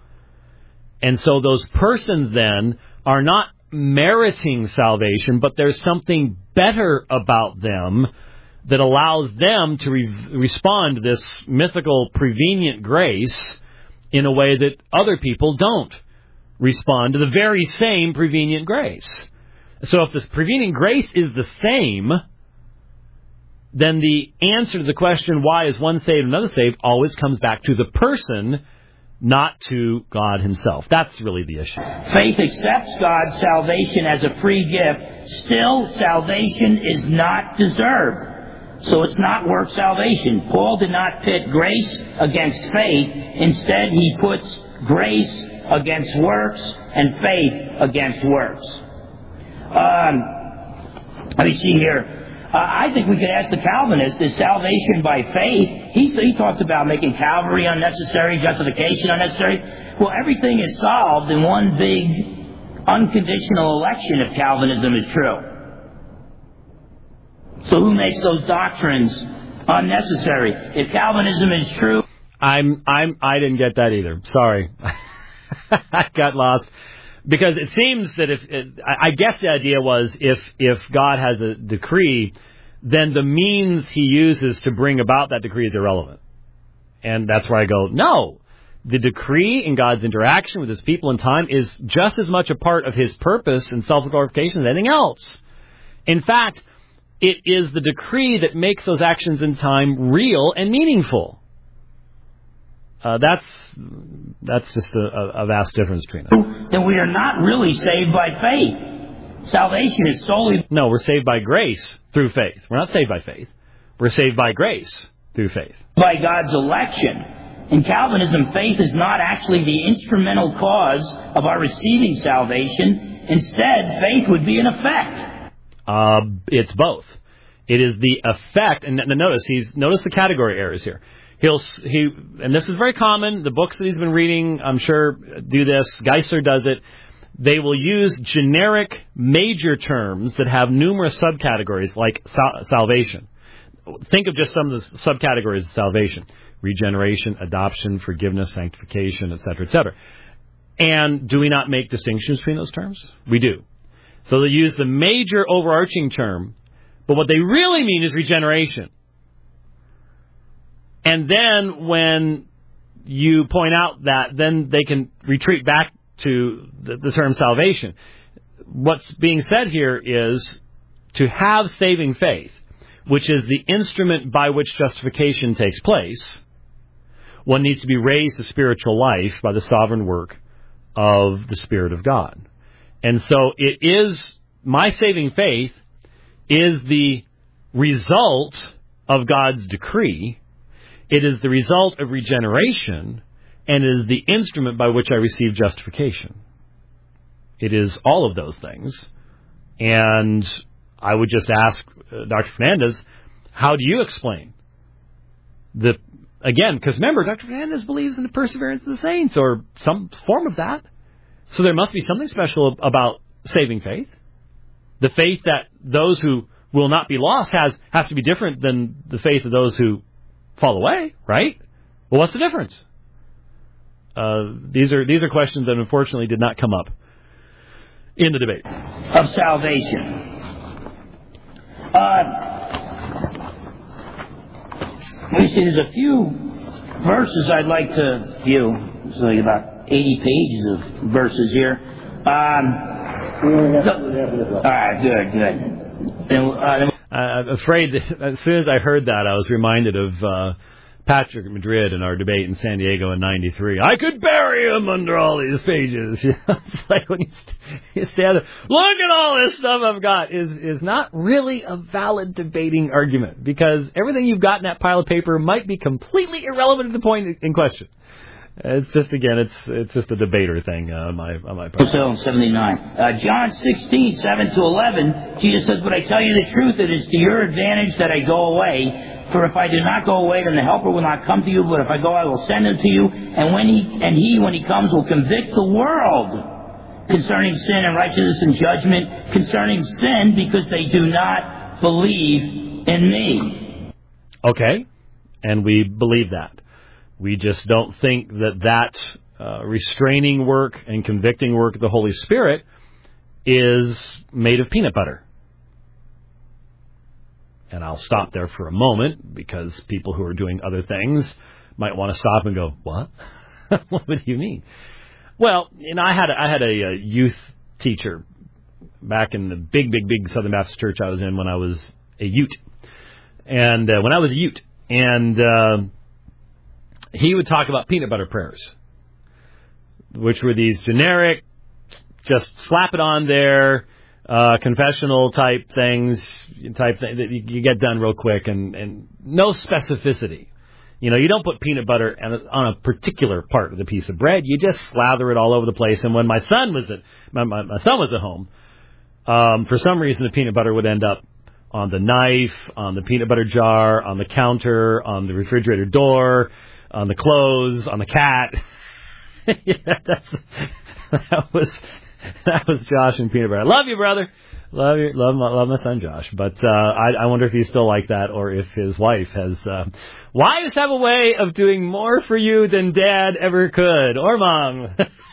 And so those persons then are not meriting salvation, but there's something better about them that allows them to re- respond to this mythical prevenient grace in a way that other people don't respond to the very same prevenient grace. So if this prevenient grace is the same, then the answer to the question, why is one saved and another saved, always comes back to the person, not to God himself. That's really the issue. Faith accepts God's salvation as a free gift. Still, salvation is not deserved. So it's not work salvation. Paul did not pit grace against faith. Instead, he puts grace against works and faith against works. Um, let me see here. Uh, I think we could ask the Calvinist, is salvation by faith? He, he talks about making Calvary unnecessary, justification unnecessary. Well, everything is solved in one big unconditional election if Calvinism is true. So who makes those doctrines unnecessary? If Calvinism is true... I'm, I'm, I didn't get that either. Sorry. I got lost. Because it seems that if, it, I guess the idea was if, if God has a decree, then the means he uses to bring about that decree is irrelevant. And that's where I go, no. The decree in God's interaction with his people in time is just as much a part of his purpose and self-glorification as anything else. In fact, it is the decree that makes those actions in time real and meaningful. Uh, that's that's just a, a vast difference between us. Then we are not really saved by faith. Salvation is solely... No, we're saved by grace through faith. We're not saved by faith. We're saved by grace through faith. By God's election. In Calvinism, faith is not actually the instrumental cause of our receiving salvation. Instead, faith would be an effect. Uh, it's both. It is the effect, and notice he's notice the category errors here. He'll he, and this is very common. The books that he's been reading, I'm sure, do this. Geisler does it. They will use generic major terms that have numerous subcategories, like sal- salvation. Think of just some of the subcategories of salvation: regeneration, adoption, forgiveness, sanctification, et cetera, et cetera. And do we not make distinctions between those terms? We do. So they use the major overarching term, but what they really mean is regeneration. And then when you point out that, then they can retreat back to the, the term salvation. What's being said here is to have saving faith, which is the instrument by which justification takes place. One needs to be raised to spiritual life by the sovereign work of the Spirit of God. And so it is, my saving faith is the result of God's decree. It is the result of regeneration, and it is the instrument by which I receive justification. It is all of those things. And I would just ask uh, Doctor Fernandez, how do you explain the, again, because remember, Doctor Fernandez believes in the perseverance of the saints, or some form of that. So there must be something special about saving faith. The faith that those who will not be lost has, has to be different than the faith of those who fall away, right? Well, what's the difference? Uh, these are these are questions that unfortunately did not come up in the debate. Of salvation. Uh, let me see, there's a few verses I'd like to view. There's like about eighty pages of verses here. Um, so, all right, good, good. And, uh, I'm afraid that as soon as I heard that, I was reminded of uh, Patrick Madrid in our debate in San Diego in ninety-three. I could bury him under all these pages. It's like when you, st- you stand there, look at all this stuff I've got, is is not really a valid debating argument, because everything you've got in that pile of paper might be completely irrelevant to the point in question. It's just, again, it's it's just a debater thing uh, on my on my part. Psalm seventy-nine. Uh, John sixteen, seven to eleven, Jesus says, but I tell you the truth, it is to your advantage that I go away. For if I do not go away, then the Helper will not come to you. But if I go, I will send him to you. And when he, and he, when he comes, will convict the world concerning sin and righteousness and judgment. Concerning sin, because they do not believe in me. Okay, and we believe that. We just don't think that that uh, restraining work and convicting work of the Holy Spirit is made of peanut butter. And I'll stop there for a moment, because people who are doing other things might want to stop and go, what? What do you mean? Well, you know, I had a, I had a, a youth teacher back in the big, big, big Southern Baptist church I was in when I was a Ute. And uh, when I was a Ute. And... Uh, he would talk about peanut butter prayers, which were these generic, just slap it on there, uh, confessional type things, type thing that you get done real quick, and, and no specificity. You know, you don't put peanut butter on a particular part of the piece of bread. You just slather it all over the place. And when my son was at my, my, my son was at home, um, for some reason the peanut butter would end up on the knife, on the peanut butter jar, on the counter, on the refrigerator door, on the clothes, on the cat. Yeah, that's, that was that was Josh and peanut butter. I love you, brother. Love you, love my, love my son Josh. But uh, I, I wonder if he's still like that, or if his wife has. Uh, wives have a way of doing more for you than Dad ever could, or Mom.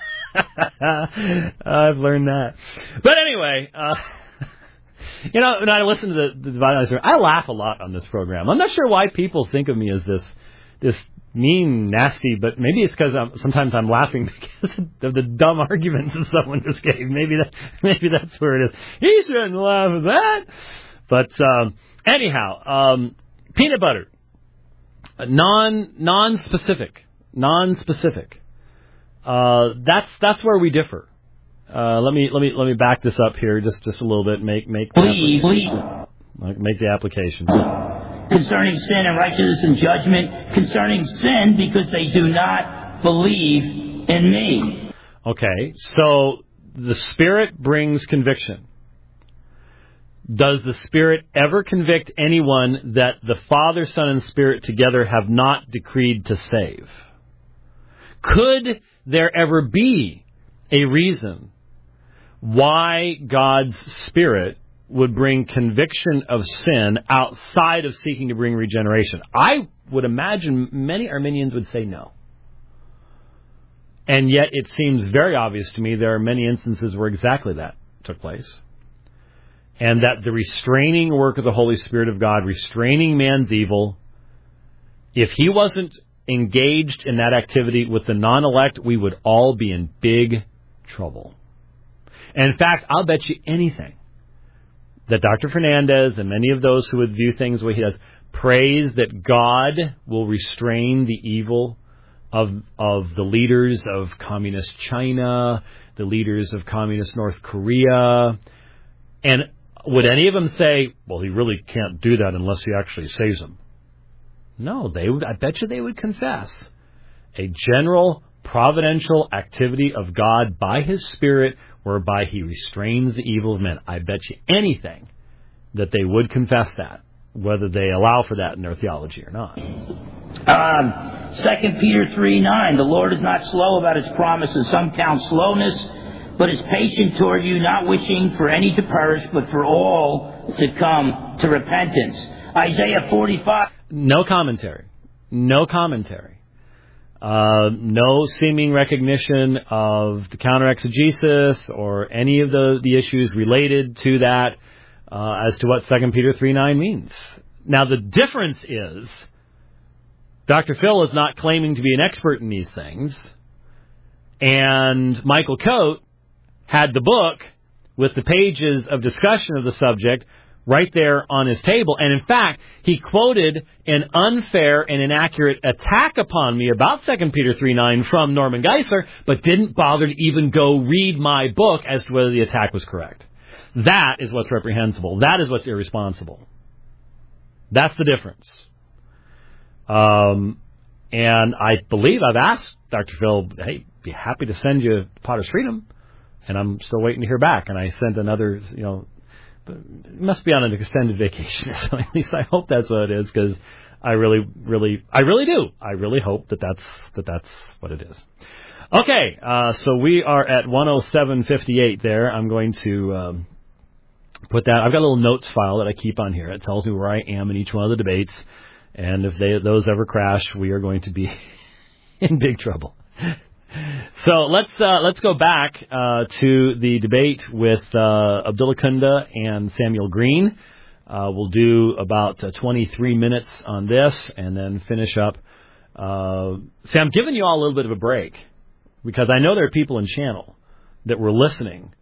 I've learned that. But anyway. Uh, You know, when I listen to the, the Divine Life, I laugh a lot on this program. I'm not sure why people think of me as this this mean, nasty, but maybe it's because I'm, sometimes I'm laughing because of the dumb arguments that someone just gave. Maybe that maybe that's where it is. He shouldn't laugh at that. But um, anyhow, um, peanut butter, non non specific, non specific. Uh, that's that's where we differ. Uh, let me let me let me back this up here just, just a little bit. Make make please, please. Make the application. Concerning sin and righteousness and judgment. Concerning sin, because they do not believe in me. Okay, so the Spirit brings conviction. Does the Spirit ever convict anyone that the Father, Son, and Spirit together have not decreed to save? Could there ever be a reason why God's Spirit would bring conviction of sin outside of seeking to bring regeneration? I would imagine many Arminians would say no. And yet it seems very obvious to me there are many instances where exactly that took place. And that the restraining work of the Holy Spirit of God, restraining man's evil, If he wasn't engaged in that activity with the non-elect, we would all be in big trouble. And in fact, I'll bet you anything that Doctor Fernandez and many of those who would view things the way he does prays that God will restrain the evil of of the leaders of communist China, the leaders of communist North Korea. And would any of them say, well, he really can't do that unless he actually saves them? No, they would. I bet you they would confess a general providential activity of God by His Spirit, whereby He restrains the evil of men. I bet you anything that they would confess that, whether they allow for that in their theology or not. Um, Second Peter three nine, the Lord is not slow about His promises. Some count slowness, but is patient toward you, not wishing for any to perish, but for all to come to repentance. Isaiah forty-five. No commentary. No commentary. Uh, no seeming recognition of the counter-exegesis or any of the, the issues related to that uh, as to what Second Peter three nine means. Now, the difference is Doctor Phil is not claiming to be an expert in these things, and Michael Coate had the book with the pages of discussion of the subject right there on his table. And in fact, he quoted an unfair and inaccurate attack upon me about Second Peter three nine from Norman Geisler, but didn't bother to even go read my book as to whether the attack was correct. That is what's reprehensible. That is what's irresponsible. That's the difference. Um, and I believe I've asked Doctor Phil, hey, be happy to send you Potter's Freedom, and I'm still waiting to hear back. And I sent another, you know, it must be on an extended vacation, so at least I hope that's what it is, because I really, really, I really do. I really hope that that's that that's what it is. Okay, uh, so we are at one oh seven fifty-eight there. I'm going to um, put that. I've got a little notes file that I keep on here. It tells me where I am in each one of the debates, and if they those ever crash, we are going to be in big trouble. So let's uh, let's go back uh, to the debate with uh, Abdullah Kunda and Samuel Green. Uh, we'll do about uh, twenty-three minutes on this and then finish up. Uh, see, I'm giving you all a little bit of a break because I know there are people in channel that were listening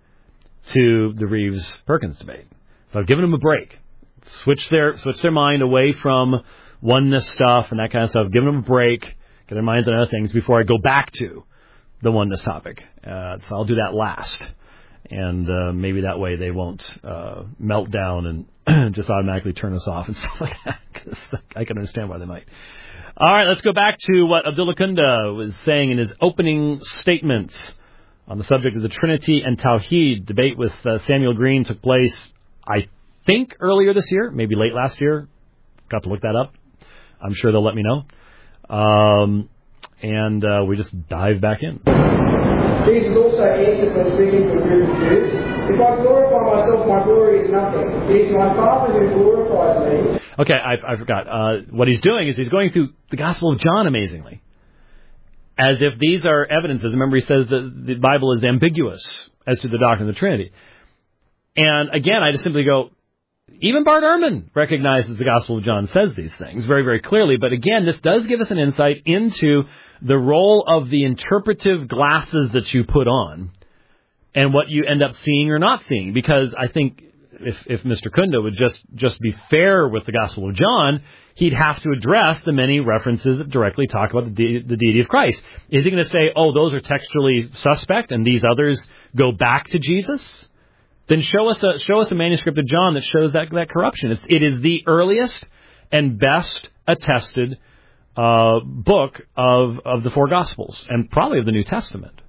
to the Reeves-Perkins debate. So I've given them a break. Switch their switch their mind away from oneness stuff and that kind of stuff. Give them a break. Get their minds on other things before I go back to the oneness topic. Uh, so I'll do that last. And uh, maybe that way they won't uh, melt down and just automatically turn us off and stuff like that. Cause I can understand why they might. All right, let's go back to what Abdullah Kunda was saying in his opening statements on the subject of the Trinity and Tawheed. Debate with uh, Samuel Green took place, I think, earlier this year, maybe late last year. Got to look that up. I'm sure they'll let me know. Um, and uh, we just dive back in. Jesus also answered when speaking to a group of Jews, if I glorify myself, my glory is nothing. It is my Father who glorifies me. Okay, I, I forgot. Uh, what he's doing is he's going through the Gospel of John, amazingly, as if these are evidences. Remember, he says that the Bible is ambiguous as to the doctrine of the Trinity. And again, I just simply go, even Bart Ehrman recognizes the Gospel of John says these things very, very clearly. But again, this does give us an insight into the role of the interpretive glasses that you put on and what you end up seeing or not seeing. Because I think if, if Mister Kunda would just, just be fair with the Gospel of John, he'd have to address the many references that directly talk about the, de- the deity of Christ. Is he going to say, oh, those are textually suspect and these others go back to Jesus? Then show us a show us a manuscript of John that shows that that corruption. It's, it is the earliest and best attested uh, book of of the four Gospels and probably of the New Testament.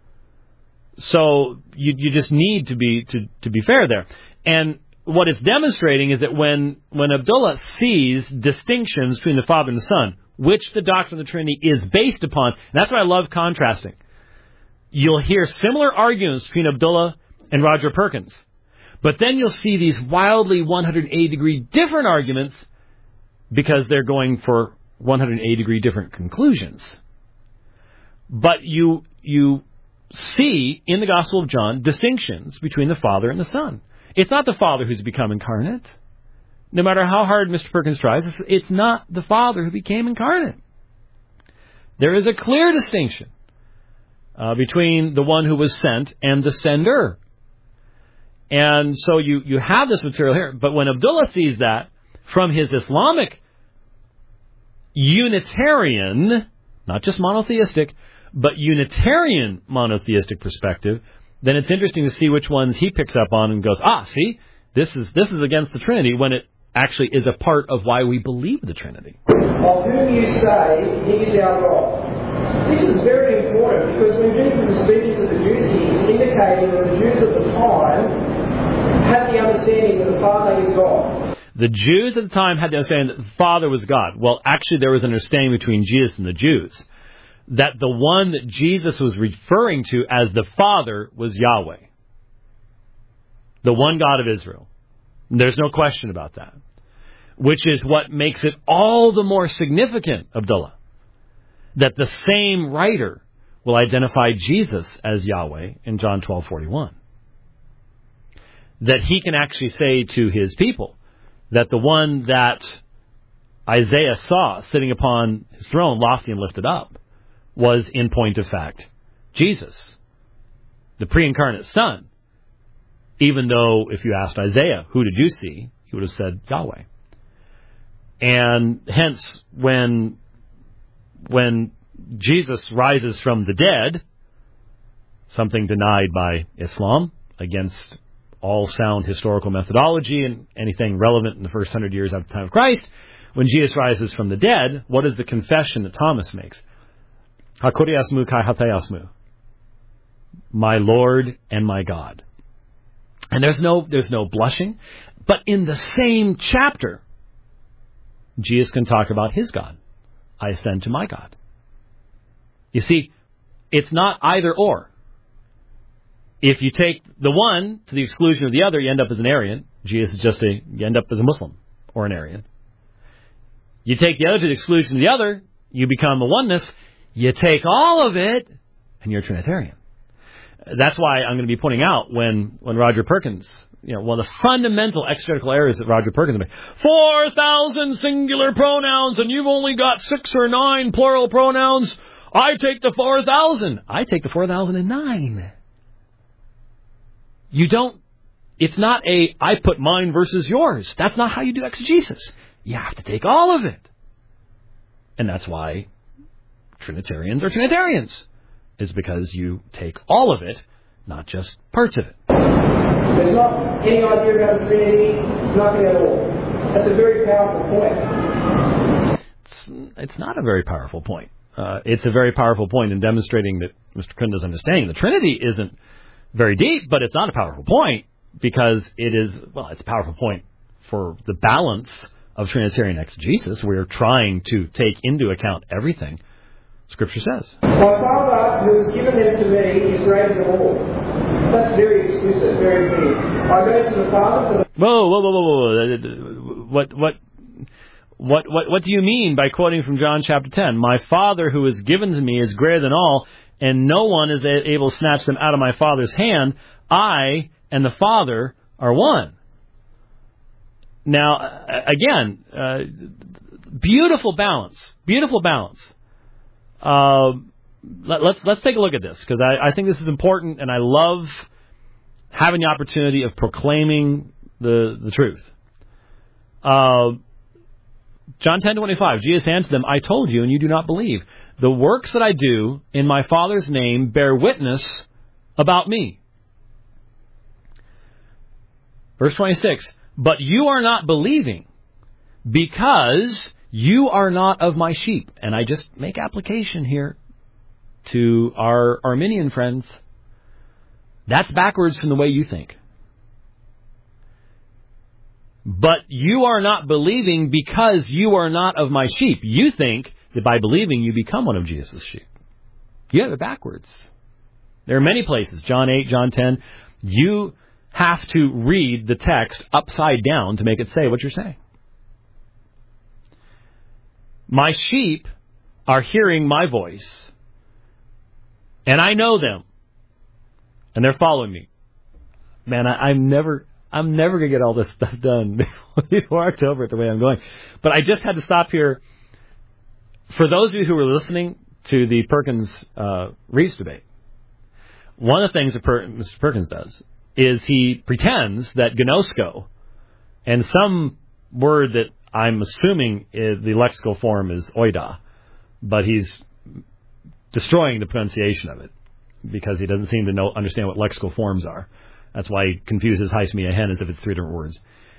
So you you just need to be to, to be fair there. And what it's demonstrating is that when when Abdullah sees distinctions between the Father and the Son, which the doctrine of the Trinity is based upon, and that's why I love contrasting. You'll hear similar arguments between Abdullah and Roger Perkins. But then you'll see these wildly one hundred eighty degree different arguments because they're going for one hundred eighty degree different conclusions. But you you see in the Gospel of John distinctions between the Father and the Son. It's not the Father who's become incarnate. no matter how hard Mister Perkins tries, it's, it's not the Father who became incarnate. There is a clear distinction uh, between the one who was sent and the sender. And so you, you have this material here, but when Abdullah sees that from his Islamic Unitarian, not just monotheistic, but Unitarian monotheistic perspective, then it's interesting to see which ones he picks up on and goes, ah, see, this is this is against the Trinity, when it actually is a part of why we believe the Trinity. Of whom you say he is our God. This is very important, because when Jesus is speaking to the Jews, he is indicating that the Jews at the time had the understanding that the Father is God. The Jews at the time had the understanding that the Father was God. Well, actually, there was an understanding between Jesus and the Jews that the one that Jesus was referring to as the Father was Yahweh, the one God of Israel. There's no question about that, which is what makes it all the more significant, Abdullah, that the same writer will identify Jesus as Yahweh in John twelve forty-one. That he can actually say to his people that the one that Isaiah saw sitting upon his throne, lofty and lifted up, was, in point of fact, Jesus, the pre-incarnate Son. Even though if you asked Isaiah, who did you see? He would have said Yahweh. And hence, when, when Jesus rises from the dead, something denied by Islam against all sound historical methodology and anything relevant in the first hundred years after the time of Christ, when Jesus rises from the dead, what is the confession that Thomas makes? Hakuriasmu kai hatayasmu. My Lord and my God. And there's no there's no blushing, but in the same chapter, Jesus can talk about his God. I ascend to my God. You see, it's not either or. If you take the one to the exclusion of the other, you end up as an Arian. Jesus is just a, you end up as a Muslim or an Arian. You take the other to the exclusion of the other, you become a oneness. You take all of it, and you're a Trinitarian. That's why I'm going to be pointing out when, when Roger Perkins, you know, one of the fundamental exegetical errors that Roger Perkins made, four thousand singular pronouns, and you've only got six or nine plural pronouns. I take the four thousand. I take the four thousand and nine. You don't, it's not a, I put mine versus yours. That's not how you do exegesis. You have to take all of it. And that's why Trinitarians are Trinitarians, is because you take all of it, not just parts of it. There's not any idea about the Trinity, nothing at all. That's a very powerful point. It's, it's not a very powerful point. Uh, it's a very powerful point in demonstrating that Mister Kunda's understanding the Trinity isn't very deep, but it's not a powerful point because it is, well, it's a powerful point for the balance of Trinitarian exegesis. We're trying to take into account everything Scripture says. My Father, who has given them to me, is greater than all. That's very explicit, very big. I go to the Father for the... Whoa, whoa, whoa, whoa, whoa. What, what, what, what, what do you mean by quoting from John chapter ten? My Father who has given to me is greater than all, and no one is able to snatch them out of my Father's hand. I and the Father are one. Now, again, uh, beautiful balance. Beautiful balance. Uh, let, let's let's take a look at this, because I, I think this is important, and I love having the opportunity of proclaiming the the truth. Uh, John ten twenty-five, Jesus answered them, I told you, and you do not believe. The works that I do in my Father's name bear witness about me. Verse twenty-six, but you are not believing because you are not of my sheep. And I just make application here to our Arminian friends. That's backwards from the way you think. But you are not believing because you are not of my sheep. You think that by believing you become one of Jesus' sheep. You have it backwards. There are many places, John eight, John ten, you have to read the text upside down to make it say what you're saying. My sheep are hearing my voice, and I know them, and they're following me. Man, I, I've never, I'm never going to get all this stuff done before October the way I'm going. But I just had to stop here. For those of you who were listening to the Perkins uh, Reeves debate, one of the things that per- Mister Perkins does is he pretends that gnosko, and some word that I'm assuming is, the lexical form is oida, but he's destroying the pronunciation of it because he doesn't seem to know understand what lexical forms are. That's why he confuses heis mia hen as if it's three different words.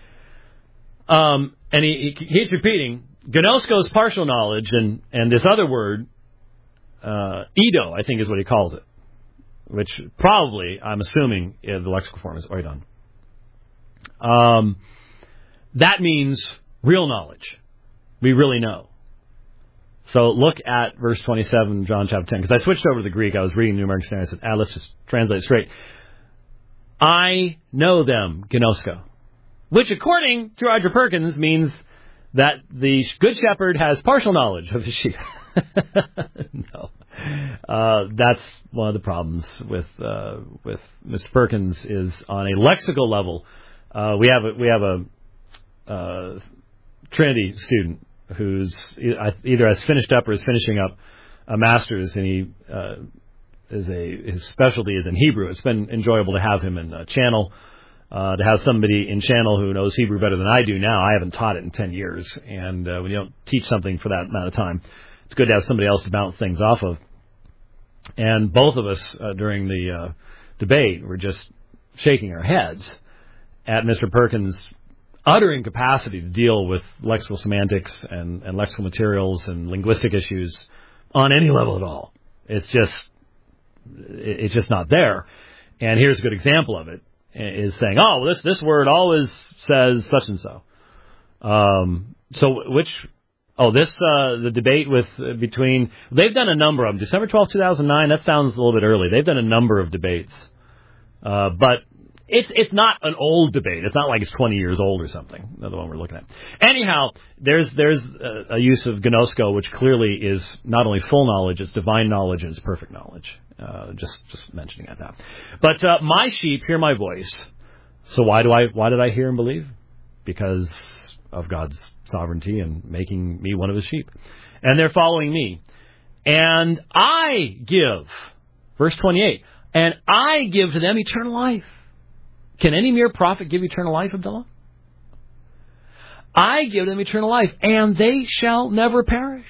Um, and he, he keeps repeating gnosko's partial knowledge, and, and this other word, uh, Edo, I think is what he calls it, which probably, I'm assuming, uh, the lexical form is oidon. Um, that means real knowledge. We really know. So look at verse twenty-seven, John chapter ten, because I switched over to the Greek. I was reading the New American Standard. I said, ah, let's just translate it straight. I know them, gnosko, which according to Roger Perkins means that the good shepherd has partial knowledge of his sheep. No. Uh, that's one of the problems with uh, with Mister Perkins is on a lexical level. Uh, we have a, we have a uh, Trinity student who's either has finished up or is finishing up a master's, and he uh, is a his specialty is in Hebrew. It's been enjoyable to have him in uh, Channel. Uh, to have somebody in Channel who knows Hebrew better than I do now. I haven't taught it in ten years, and uh, when you don't teach something for that amount of time, it's good to have somebody else to bounce things off of. And both of us, uh, during the uh, debate, were just shaking our heads at Mister Perkins' utter incapacity to deal with lexical semantics and, and lexical materials and linguistic issues on any level at all. It's just, it's just not there. And here's a good example of it. Is saying, oh, well, this this word always says such and so. Um, so which, oh, this uh, the debate with uh, between they've done a number of them. December twelfth, two thousand nine. That sounds a little bit early. They've done a number of debates, uh, but it's it's not an old debate. It's not like it's twenty years old or something. The one we're looking at. Anyhow, there's there's a, a use of gnosko, which clearly is not only full knowledge, it's divine knowledge and it's perfect knowledge. Uh, just, just mentioning that now. But uh, my sheep hear my voice. So why do I? Why did I hear and believe? Because of God's sovereignty and making me one of His sheep, and they're following me. And I give, verse twenty-eight, and I give to them eternal life. Can any mere prophet give eternal life, Abdullah? I give them eternal life, and they shall never perish.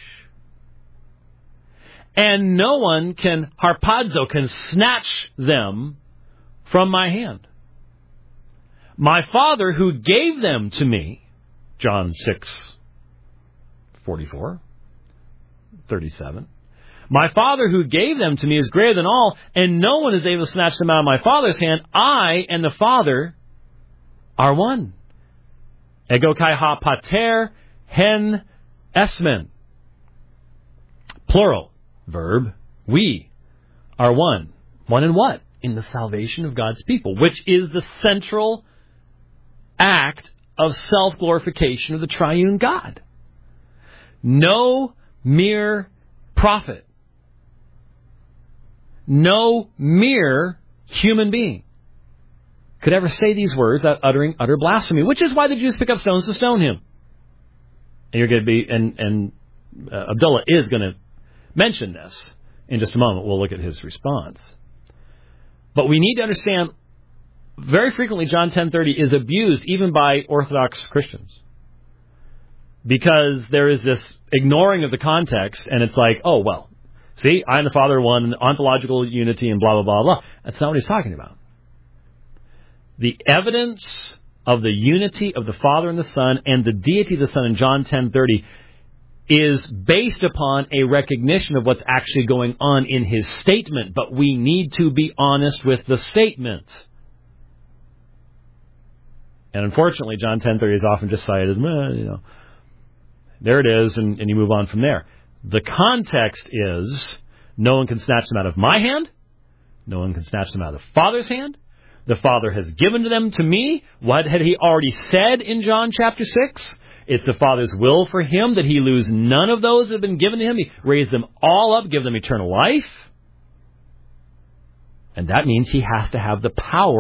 And no one can, harpazo, can snatch them from my hand. My Father who gave them to me, John six, forty-four, thirty-seven. My Father who gave them to me is greater than all, and no one is able to snatch them out of my Father's hand. I and the Father are one. Ego kai ha pater hen esmen. Plural. Verb, we are one. One in what? In the salvation of God's people, which is the central act of self-glorification of the triune God. No mere prophet, no mere human being could ever say these words without uttering utter blasphemy, which is why the Jews pick up stones to stone him. And you're going to be, and, and uh, Abdullah is going to mention this in just a moment. We'll look at his response. But we need to understand, very frequently John ten thirty is abused even by Orthodox Christians. Because there is this ignoring of the context, and it's like, oh, well, see, I and the Father are one, ontological unity, and blah, blah, blah, blah. That's not what he's talking about. The evidence of the unity of the Father and the Son and the deity of the Son in John ten thirty is based upon a recognition of what's actually going on in his statement, but we need to be honest with the statement. And unfortunately, John ten thirty is often just cited as, well, you know, there it is, and, and you move on from there. The context is, no one can snatch them out of my hand, no one can snatch them out of the Father's hand. The Father has given them to me. What had he already said in John chapter six? It's the Father's will for him that he lose none of those that have been given to him. He raised them all up, give them eternal life. And that means he has to have the power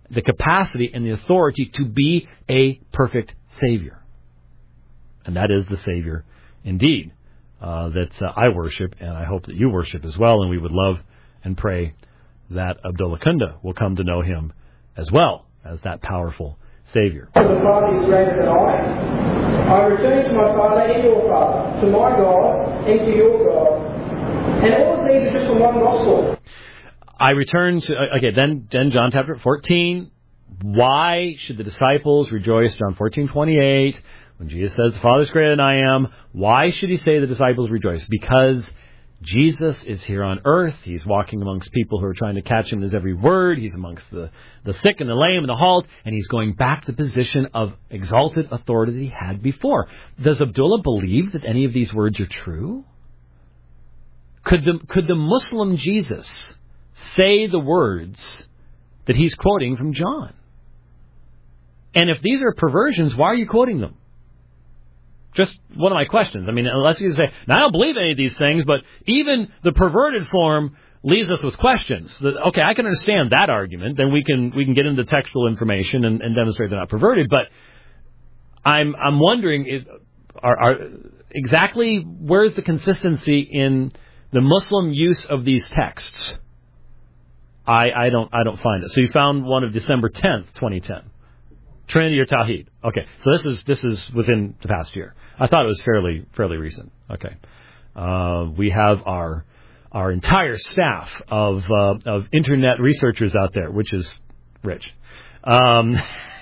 the capacity and the authority to be a perfect Savior. And that is the Savior, indeed, uh, that uh, I worship, and I hope that you worship as well, and we would love and pray that Abdullah Kunda will come to know him as well as that powerful Savior. The Father is greater than I. I return to my Father and your Father, to my God and to your God. And all of these are just from one gospel. I return to, okay, then, then John chapter fourteen. Why should the disciples rejoice? John fourteen twenty-eight. When Jesus says, the Father is greater than I am, why should he say the disciples rejoice? Because Jesus is here on earth. He's walking amongst people who are trying to catch him in his every word. He's amongst the, the sick and the lame and the halt. And he's going back to the position of exalted authority that he had before. Does Abdullah believe that any of these words are true? Could the, could the Muslim Jesus say the words that he's quoting from John? And if these are perversions, why are you quoting them? Just one of my questions. I mean, unless you say, now I don't believe any of these things, but even the perverted form leaves us with questions. Okay, I can understand that argument. Then we can we can get into textual information and, and demonstrate they're not perverted. But I'm I'm wondering, if, are, are exactly where's the consistency in the Muslim use of these texts? I, I don't I don't find it. So you found one of December tenth, twenty ten. Trinity or Tawhid. Okay, so this is this is within the past year. I thought it was fairly fairly recent. Okay, uh, we have our our entire staff of uh, of internet researchers out there, which is rich, um,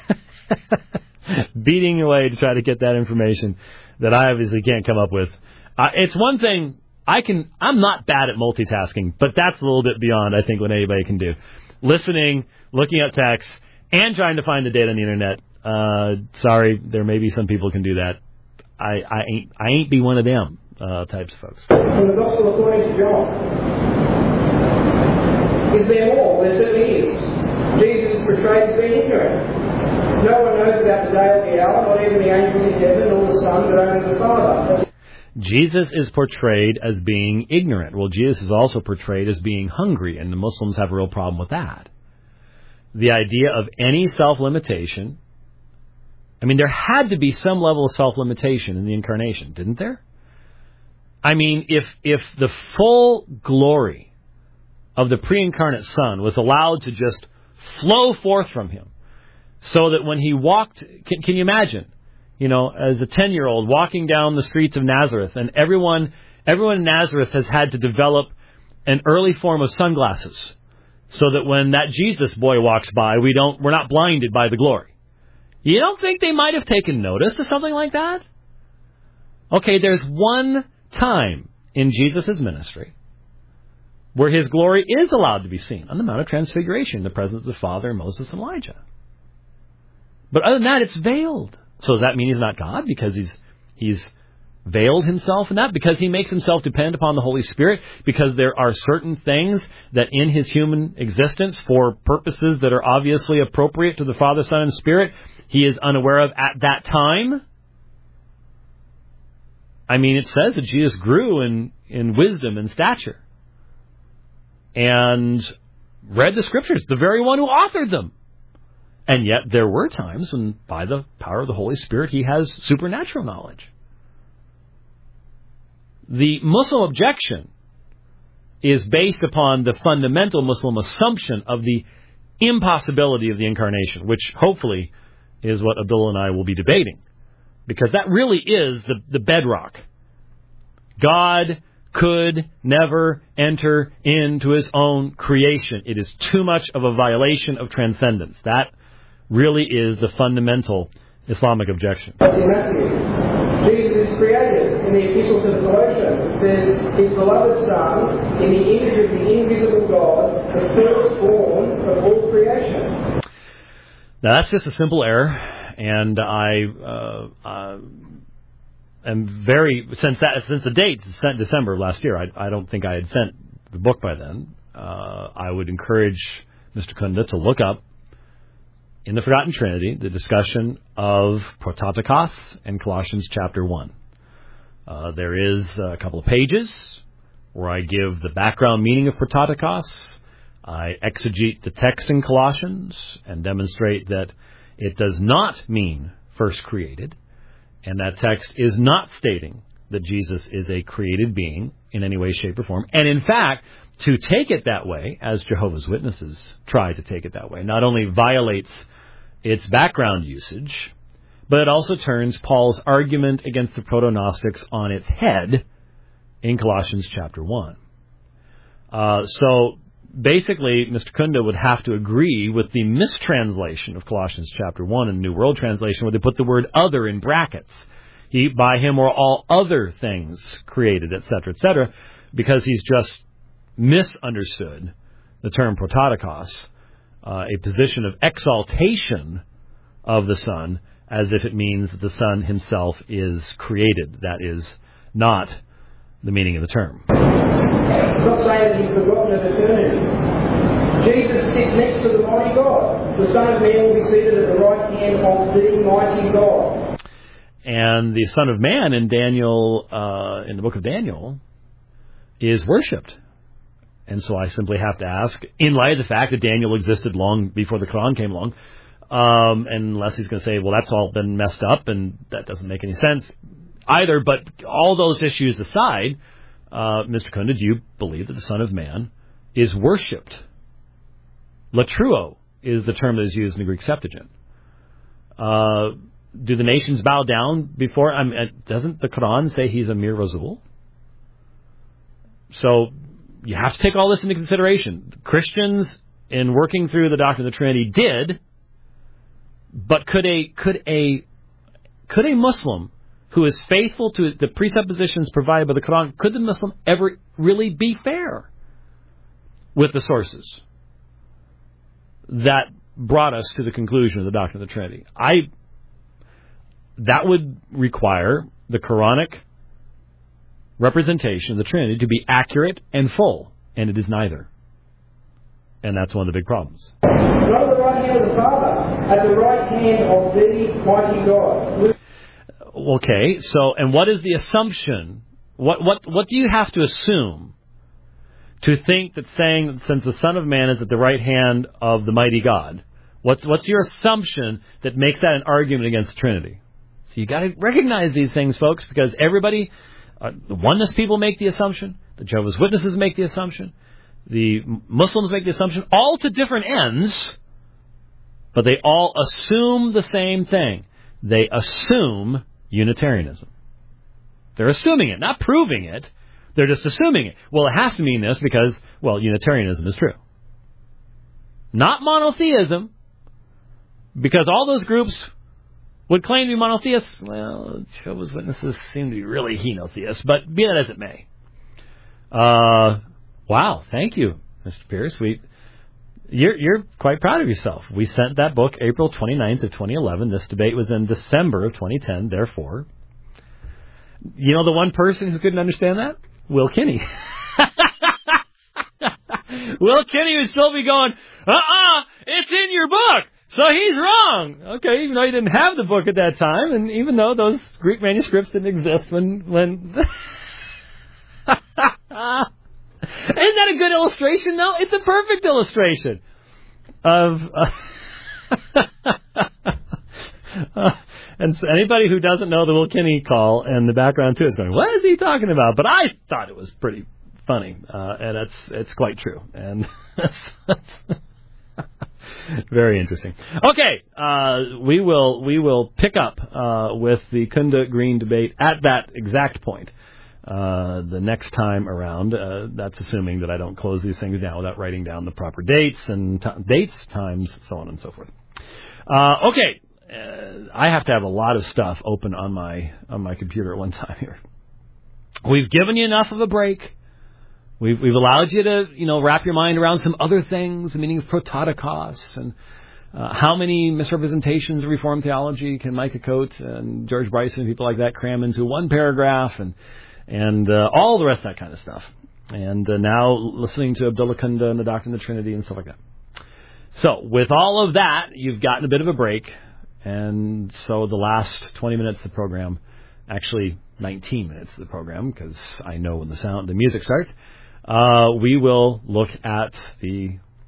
beating away to try to get that information that I obviously can't come up with. Uh, it's one thing I can. I'm not bad at multitasking, but that's a little bit beyond I think what anybody can do. Listening, looking at text, and trying to find the data on the internet. Uh, sorry, there may be some people who can do that. I, I ain't I ain't be one of them uh, types of folks. From the Gospel according to John. Is there more? There certainly is. Jesus is portrayed as being ignorant. No one knows about the day or the hour, not even the angels in heaven, nor the Son, but only the Father. Jesus is portrayed as being ignorant. Well, Jesus is also portrayed as being hungry, and the Muslims have a real problem with that. The idea of any self-limitation. I mean, there had to be some level of self-limitation in the incarnation, didn't there? I mean, if if the full glory of the pre-incarnate Son was allowed to just flow forth from him, so that when he walked, can, can you imagine, you know, as a ten-year-old walking down the streets of Nazareth, and everyone everyone in Nazareth has had to develop an early form of sunglasses, so that when that Jesus boy walks by, we don't we're not blinded by the glory. You don't think they might have taken notice of something like that? Okay, there's one time in Jesus' ministry where his glory is allowed to be seen on the Mount of Transfiguration, in the presence of the Father, Moses, and Elijah. But other than that, it's veiled. So does that mean he's not God because he's he's veiled himself in that? Because he makes himself dependent upon the Holy Spirit? Because there are certain things that in his human existence, for purposes that are obviously appropriate to the Father, Son, and Spirit, he is unaware of at that time? I mean, it says that Jesus grew in, in wisdom and stature and read the Scriptures, the very one who authored them. And yet there were times when, by the power of the Holy Spirit, he has supernatural knowledge. The Muslim objection is based upon the fundamental Muslim assumption of the impossibility of the incarnation, which hopefully is what Abdullah and I will be debating, because that really is the, the bedrock. God could never enter into his own creation. It is too much of a violation of transcendence. That really is the fundamental Islamic objection. That's in Matthew. Jesus is created. In the Epistle to the Colossians, it says, his beloved Son, in the image of the invisible God, the firstborn of all creation. Now, that's just a simple error, and I uh, uh, am very, since that since the date, sent December of last year, I, I don't think I had sent the book by then. Uh, I would encourage Mister Kunda to look up, in the Forgotten Trinity, the discussion of Prototokos in Colossians chapter one. Uh, there is a couple of pages where I give the background meaning of Prototokos. I exegete the text in Colossians and demonstrate that it does not mean first created, and that text is not stating that Jesus is a created being in any way, shape, or form. And in fact, to take it that way, as Jehovah's Witnesses try to take it that way, not only violates its background usage, but it also turns Paul's argument against the Proto-Gnostics on its head in Colossians chapter one. Uh, so basically, Mister Kunda would have to agree with the mistranslation of Colossians chapter one in the New World Translation, where they put the word other in brackets. He, by him were all other things created, et cetera, et cetera, because he's just misunderstood the term prototokos, uh, a position of exaltation of the Son, as if it means that the Son himself is created. That is not the meaning of the term. It's not saying that he's forgotten of eternity. Jesus sits next to the mighty God. The Son of Man will be seated at the right hand of the mighty God. And the Son of Man in Daniel, uh, in the book of Daniel, is worshipped. And so I simply have to ask, in light of the fact that Daniel existed long before the Quran came along, um, unless he's going to say, well, that's all been messed up, and that doesn't make any sense either. But all those issues aside, uh, Mister Kunda, do you believe that the Son of Man is worshipped? Latruo is the term that is used in the Greek Septuagint. Uh, do the nations bow down before? I mean, doesn't the Quran say he's a mere Rasul? So you have to take all this into consideration. Christians, in working through the doctrine of the Trinity, did, but could a could a could a Muslim who is faithful to the presuppositions provided by the Quran, could the Muslim ever really be fair with the sources that brought us to the conclusion of the doctrine of the Trinity? I that would require the Quranic representation of the Trinity to be accurate and full, and it is neither. And that's one of the big problems. Not at the right hand of the Father, at the right hand of the mighty God. Okay, so, and what is the assumption? What what what do you have to assume to think that saying that since the Son of Man is at the right hand of the mighty God, what's what's your assumption that makes that an argument against the Trinity? So you got to recognize these things, folks, because everybody, uh, the oneness people make the assumption, the Jehovah's Witnesses make the assumption, the Muslims make the assumption, all to different ends, but they all assume the same thing. They assume Unitarianism. They're assuming it, not proving it. They're just assuming it. Well, it has to mean this because, well, Unitarianism is true. Not monotheism, because all those groups would claim to be monotheists. Well, Jehovah's Witnesses seem to be really henotheists, but be that as it may. Uh, wow, thank you, Mister Pierce. We, you're, you're quite proud of yourself. We sent that book April twenty-ninth of twenty eleven. This debate was in December of twenty ten, therefore. You know the one person who couldn't understand that? Will Kinney. Will Kinney would still be going, uh-uh, it's in your book, so he's wrong. Okay, even though he didn't have the book at that time, and even though those Greek manuscripts didn't exist when... when Isn't that a good illustration, though? It's a perfect illustration of... Uh, uh, and so anybody who doesn't know the Will Kinney call and the background to it is going, what is he talking about? But I thought it was pretty funny, uh, and it's it's quite true. And very interesting. Okay, uh, we will we will pick up uh, with the Kunda Green debate at that exact point. Uh, the next time around, uh, that's assuming that I don't close these things down without writing down the proper dates and t- dates, times, so on and so forth. Uh, okay, uh, I have to have a lot of stuff open on my on my computer at one time here. We've given you enough of a break. We've we've allowed you to you know wrap your mind around some other things, the meaning of prototokos and uh, how many misrepresentations of Reformed theology can Micah Coate and George Bryson and people like that cram into one paragraph and. And uh, all the rest of that kind of stuff. And uh, now listening to Abdullah Kunda and the Doctrine of the Trinity and stuff like that. So with all of that, you've gotten a bit of a break. And so the last twenty minutes of the program, actually nineteen minutes of the program, because I know when the sound, the music starts, uh, we will look at the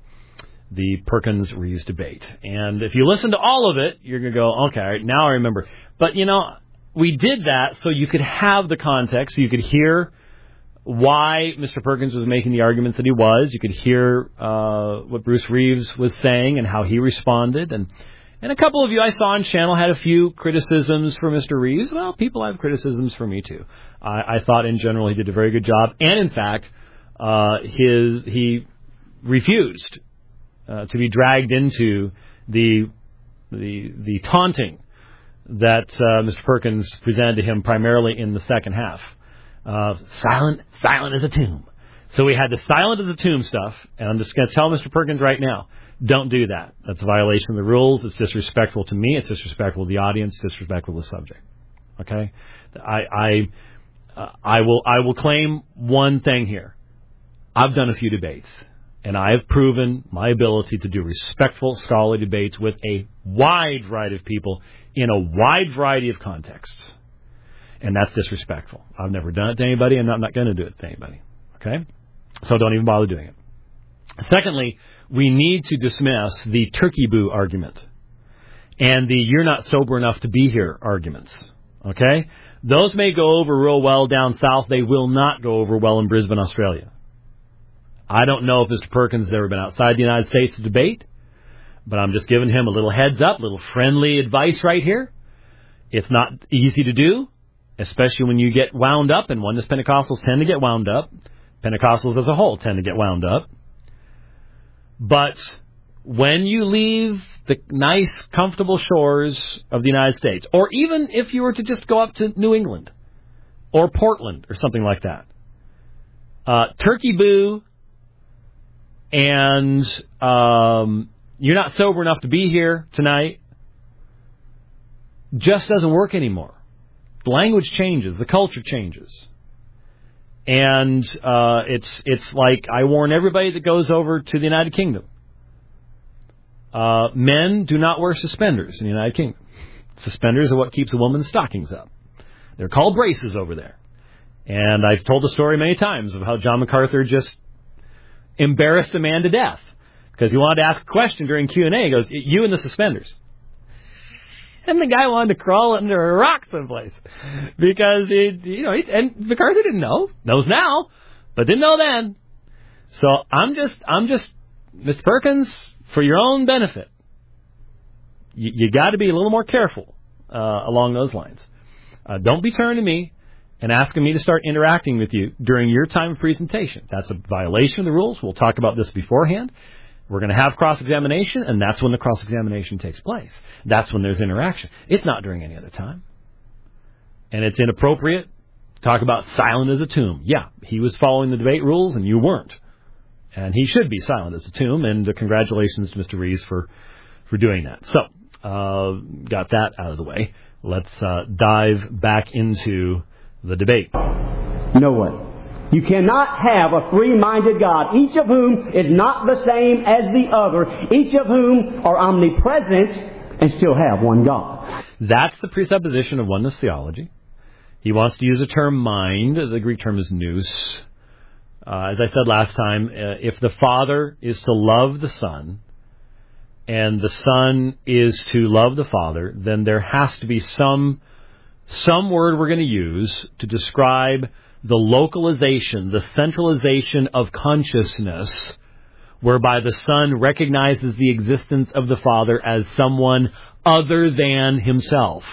the Perkins-Reeves debate. And if you listen to all of it, you're going to go, okay, now I remember. But, you know, we did that so you could have the context, so you could hear why Mister Perkins was making the arguments that he was. You could hear uh, what Bruce Reeves was saying and how he responded. And, and a couple of you I saw on channel had a few criticisms for Mister Reeves. Well, people have criticisms for me, too. I, I thought, in general, he did a very good job. And, in fact, uh, his he refused uh, to be dragged into the the the taunting that uh, Mister Perkins presented to him primarily in the second half. Uh, silent, silent as a tomb. So we had the silent as a tomb stuff, and I'm just going to tell Mister Perkins right now, don't do that. That's a violation of the rules. It's disrespectful to me. It's disrespectful to the audience. Disrespectful to the subject. Okay, I I uh, I will I will claim one thing here. I've done a few debates, and I have proven my ability to do respectful, scholarly debates with a wide variety of people in a wide variety of contexts. And that's disrespectful. I've never done it to anybody, and I'm not going to do it to anybody. Okay? So don't even bother doing it. Secondly, we need to dismiss the turkey boo argument and the you're not sober enough to be here arguments. Okay? Those may go over real well down south. They will not go over well in Brisbane, Australia. I don't know if Mister Perkins has ever been outside the United States to debate, but I'm just giving him a little heads up, little friendly advice right here. It's not easy to do, especially when you get wound up, and Oneness Pentecostals tend to get wound up. Pentecostals as a whole tend to get wound up. But when you leave the nice, comfortable shores of the United States, or even if you were to just go up to New England or Portland or something like that, uh, turkey boo and um, you're not sober enough to be here tonight just doesn't work anymore. The language changes. The culture changes. And uh, it's it's like I warn everybody that goes over to the United Kingdom. Uh, men do not wear suspenders in the United Kingdom. Suspenders are what keeps a woman's stockings up. They're called braces over there. And I've told the story many times of how John MacArthur just embarrassed a man to death because he wanted to ask a question during Q and A. He goes, you and the suspenders. And the guy wanted to crawl under a rock someplace because, he, you know, he, and MacArthur didn't know, knows now, but didn't know then. So I'm just, I'm just, Mister Perkins, for your own benefit, you, you got to be a little more careful uh, along those lines. Uh, don't be turning to me and asking me to start interacting with you during your time of presentation. That's a violation of the rules. We'll talk about this beforehand. We're going to have cross-examination, and that's when the cross-examination takes place. That's when there's interaction. It's not during any other time. And it's inappropriate to talk about silent as a tomb. Yeah, he was following the debate rules, and you weren't. And he should be silent as a tomb, and uh, congratulations to Mister Reeves for, for doing that. So, uh, got that out of the way. Let's uh, dive back into the debate. No way. You cannot have a three-minded God, each of whom is not the same as the other, each of whom are omnipresent and still have one God. That's the presupposition of oneness theology. He wants to use the term mind. The Greek term is nous. Uh, as I said last time, uh, if the Father is to love the Son and the Son is to love the Father, then there has to be some some word we're going to use to describe the localization, the centralization of consciousness, whereby the Son recognizes the existence of the Father as someone other than himself.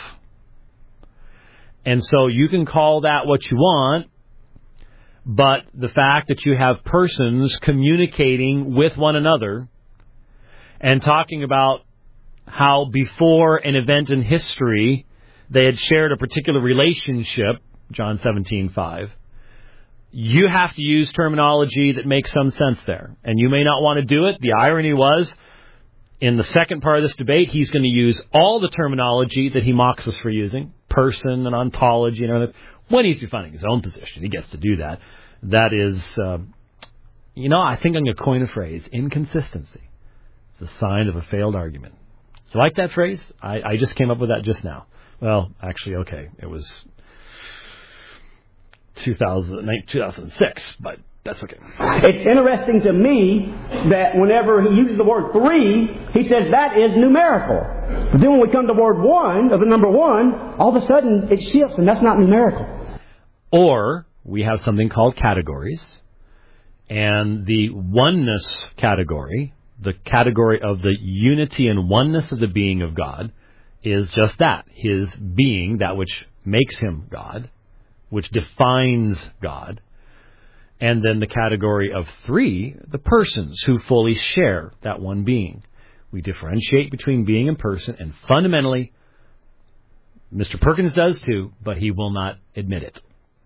And so you can call that what you want, but the fact that you have persons communicating with one another and talking about how before an event in history they had shared a particular relationship, John seventeen five, you have to use terminology that makes some sense there. And you may not want to do it. The irony was, in the second part of this debate, he's going to use all the terminology that he mocks us for using, person and ontology and everything. When he's defining his own position, he gets to do that. That is, uh, you know, I think I'm going to coin a phrase, inconsistency. It's a sign of a failed argument. You like that phrase? I, I just came up with that just now. Well, actually, okay, it was two thousand six, but That's okay. It's interesting to me that whenever he uses the word three, he says that is numerical. But then when we come to word one, of the number one, all of a sudden it shifts, and that's not numerical. Or we have something called categories, and the oneness category, the category of the unity and oneness of the being of God, is just that, His being, that which makes Him God, which defines God. And then the category of three, the persons who fully share that one being. We differentiate between being and person, and fundamentally, Mister Perkins does too, but he will not admit it.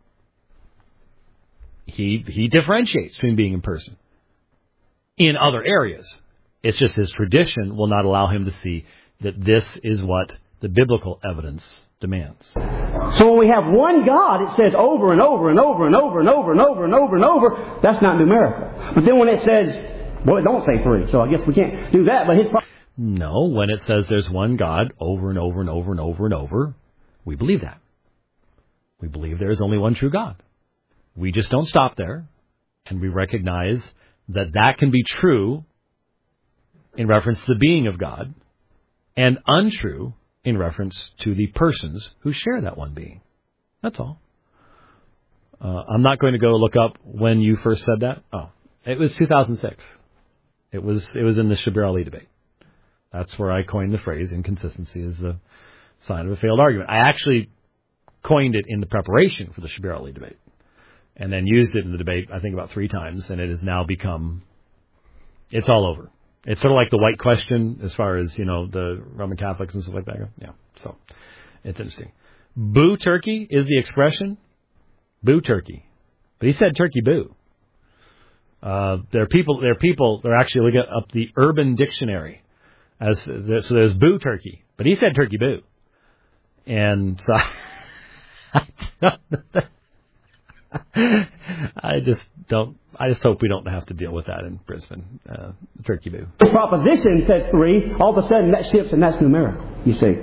He he differentiates between being and person in other areas. It's just his tradition will not allow him to see that this is what the biblical evidence demands. So when we have one God, it says over and over and over and over and over and over and over and over. That's not numerical. But then when it says, well, it don't say three, so I guess we can't do that. But his pro- no, when it says there's one God over and over and over and over and over, we believe that. We believe there is only one true God. We just don't stop there, and we recognize that that can be true in reference to the being of God, and untrue in reference to the persons who share that one being. That's all. Uh, I'm not going to go look up when you first said that. Oh, it was two thousand six. It was it was in the Shabir Ali debate. That's where I coined the phrase, inconsistency is the sign of a failed argument. I actually coined it in the preparation for the Shabir Ali debate, and then used it in the debate, I think, about three times, and it has now become, it's all over. It's sort of like the white question as far as, you know, the Roman Catholics and stuff like that go. Yeah, so it's interesting. Boo turkey is the expression. Boo turkey. But he said turkey boo. Uh, there are people, there are people, they're actually looking up the Urban Dictionary. As so there's boo turkey. But he said turkey boo. And so I don't know. I just don't. I just hope we don't have to deal with that in Brisbane. Uh, turkey boo. The proposition says three. All of a sudden that shifts, and that's numerical. You see.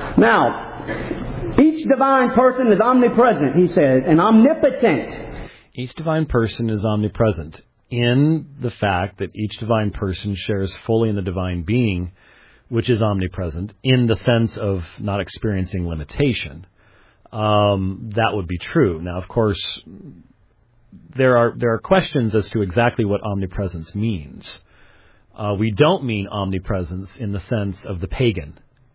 Now, each divine person is omnipresent. He says, and omnipotent. Each divine person is omnipresent in the fact that each divine person shares fully in the divine being, which is omnipresent in the sense of not experiencing limitation. Um, that would be true. Now, of course, there are there are questions as to exactly what omnipresence means. Uh, we don't mean omnipresence in the sense of the pagan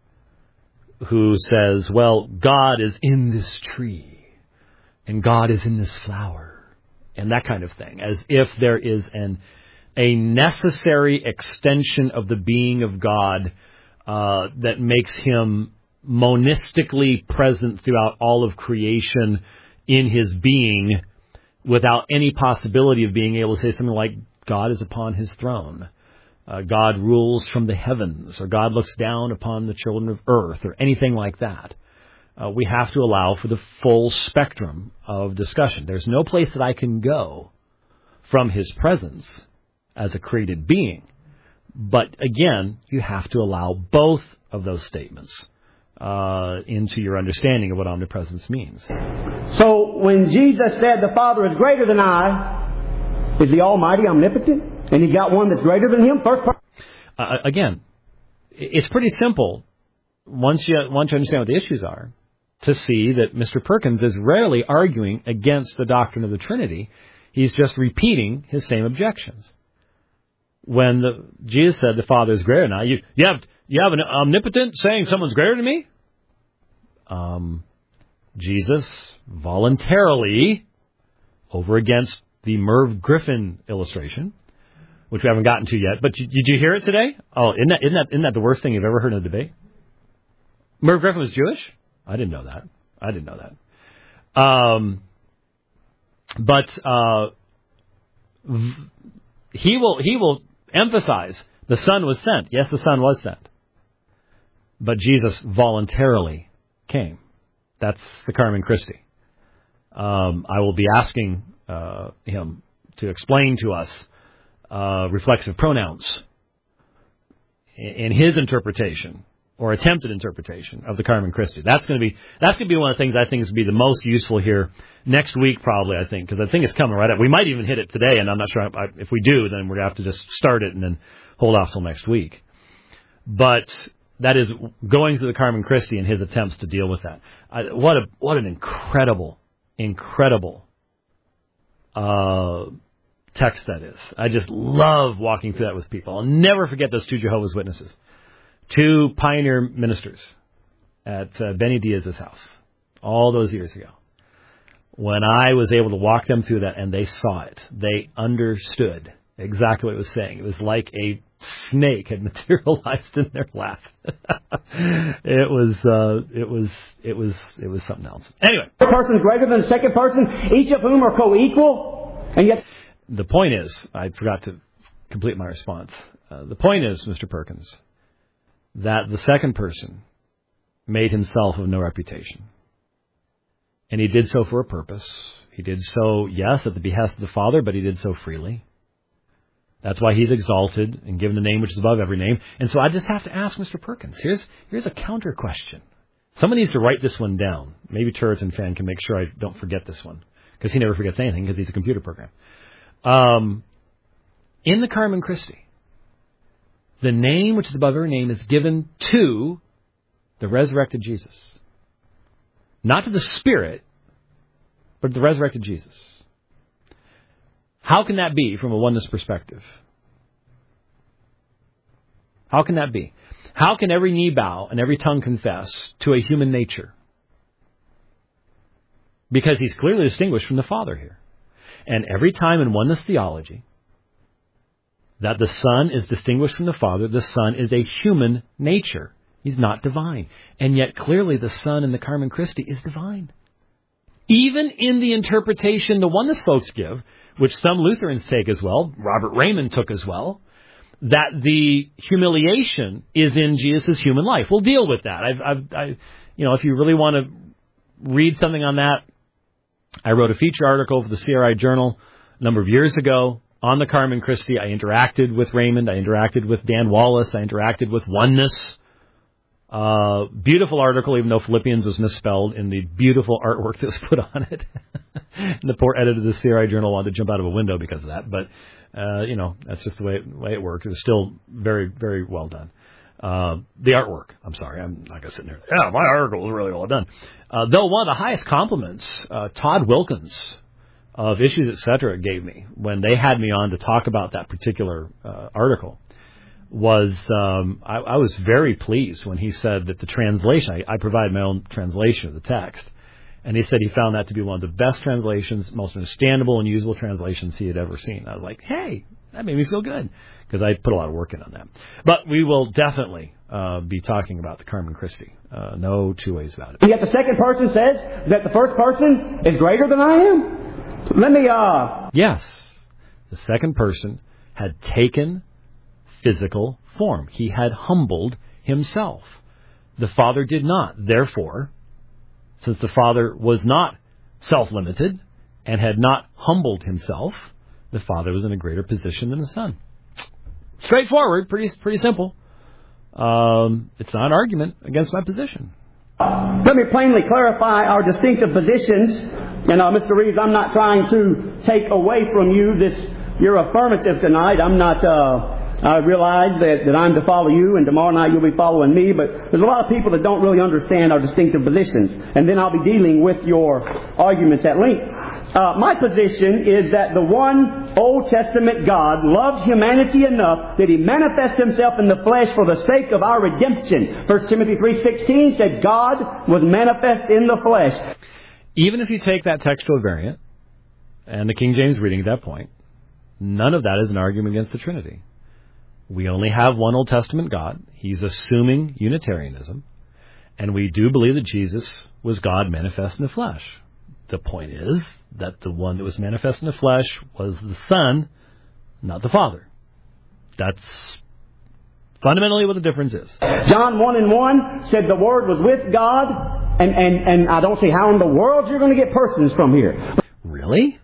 who says, well, God is in this tree and God is in this flower and that kind of thing, as if there is an a necessary extension of the being of God uh, that makes him monistically present throughout all of creation in his being without any possibility of being able to say something like God is upon his throne, uh, God rules from the heavens, or God looks down upon the children of earth, or anything like that. Uh, we have to allow for the full spectrum of discussion. There's no place that I can go from his presence as a created being. But again, you have to allow both of those statements Uh, into your understanding of what omnipresence means. So when Jesus said the Father is greater than I, is the Almighty omnipotent? And He's got one that's greater than Him? First part. Uh, again, it's pretty simple once you once you understand what the issues are to see that Mister Perkins is rarely arguing against the doctrine of the Trinity. He's just repeating his same objections. When the, Jesus said the Father is greater than I, you, you have You have an omnipotent saying someone's greater than me? Um, Jesus voluntarily, over against the Merv Griffin illustration, which we haven't gotten to yet. But did you hear it today? Oh, isn't that, isn't that, isn't that the worst thing you've ever heard in a debate? Merv Griffin was Jewish? I didn't know that. I didn't know that. Um, but uh, he will he will emphasize the Son was sent. Yes, the Son was sent. But Jesus voluntarily came. That's the Carmen Christi. Um, I will be asking uh, him to explain to us uh, reflexive pronouns in his interpretation or attempted interpretation of the Carmen Christi. That's going to be that's going to be one of the things I think is going to be the most useful here next week, probably. I think because I think it's coming right up. We might even hit it today, and I'm not sure I, if we do, then we're going to have to just start it and then hold off till next week. But that is going through the Carmen Christi and his attempts to deal with that. I, what a what an incredible, incredible uh, text that is. I just love walking through that with people. I'll never forget those two Jehovah's Witnesses. Two pioneer ministers at uh, Benny Diaz's house all those years ago. When I was able to walk them through that and they saw it, they understood exactly what it was saying. It was like a snake had materialized in their lap. it was, uh, it was, it was, it was something else. Anyway, the person is greater than the second person, each of whom are co-equal, and yet the point is, I forgot to complete my response. Uh, the point is, Mister Perkins, that the second person made himself of no reputation. And he did so for a purpose. He did so, yes, at the behest of the Father, but he did so freely. That's why he's exalted and given the name which is above every name. And so I just have to ask Mister Perkins, here's here's a counter question. Someone needs to write this one down. Maybe Turretin Fan can make sure I don't forget this one, because he never forgets anything because he's a computer program. Um, in the Carmen Christi, the name which is above every name is given to the resurrected Jesus. Not to the Spirit, but to the resurrected Jesus. How can that be from a oneness perspective? How can that be? How can every knee bow and every tongue confess to a human nature? Because he's clearly distinguished from the Father here. And every time in oneness theology that the Son is distinguished from the Father, the Son is a human nature. He's not divine. And yet clearly the Son in the Carmen Christi is divine. Even in the interpretation the oneness folks give, which some Lutherans take as well, Robert Raymond took as well, that the humiliation is in Jesus' human life. We'll deal with that. I've, I've, I, you know, if you really want to read something on that, I wrote a feature article for the C R I Journal a number of years ago on the Carmen Christi. I interacted with Raymond. I interacted with Dan Wallace. I interacted with Oneness. Uh, beautiful article, even though Philippians was misspelled in the beautiful artwork that was put on it. And the poor editor of the C R I Journal wanted to jump out of a window because of that. But, uh, you know, that's just the way it, way it works. It was still very, very well done. Uh, the artwork, I'm sorry, I'm not going to sit there. Yeah, my article was really well done. Uh, though one of the highest compliments, uh, Todd Wilkins of Issues, et cetera, gave me when they had me on to talk about that particular uh, article was um, I, I was very pleased when he said that the translation, I, I provide my own translation of the text, and he said he found that to be one of the best translations, most understandable and usable translations he had ever seen. I was like, hey, that made me feel good, because I put a lot of work in on that. But we will definitely uh, be talking about the Carmen Christi. Uh, no two ways about it. Yet the second person says that the first person is greater than I am? Let me, uh... Yes. The second person had taken physical form. He had humbled himself. The Father did not. Therefore, since the Father was not self-limited and had not humbled himself, the Father was in a greater position than the Son. Straightforward, pretty pretty simple. Um, it's not an argument against my position. Let me plainly clarify our distinctive positions. And uh, Mister Reeves, I'm not trying to take away from you this your affirmative tonight. I'm not... Uh, I realize that, that I'm to follow you, and tomorrow night you'll be following me, but there's a lot of people that don't really understand our distinctive positions. And then I'll be dealing with your arguments at length. Uh, my position is that the one Old Testament God loved humanity enough that He manifests Himself in the flesh for the sake of our redemption. First Timothy three sixteen said God was manifest in the flesh. Even if you take that textual variant and the King James reading at that point, none of that is an argument against the Trinity. We only have one Old Testament God. He's assuming Unitarianism. And we do believe that Jesus was God manifest in the flesh. The point is that the one that was manifest in the flesh was the Son, not the Father. That's fundamentally what the difference is. John one and one said the Word was with God, and, and, and I don't see how in the world you're going to get persons from here. Really?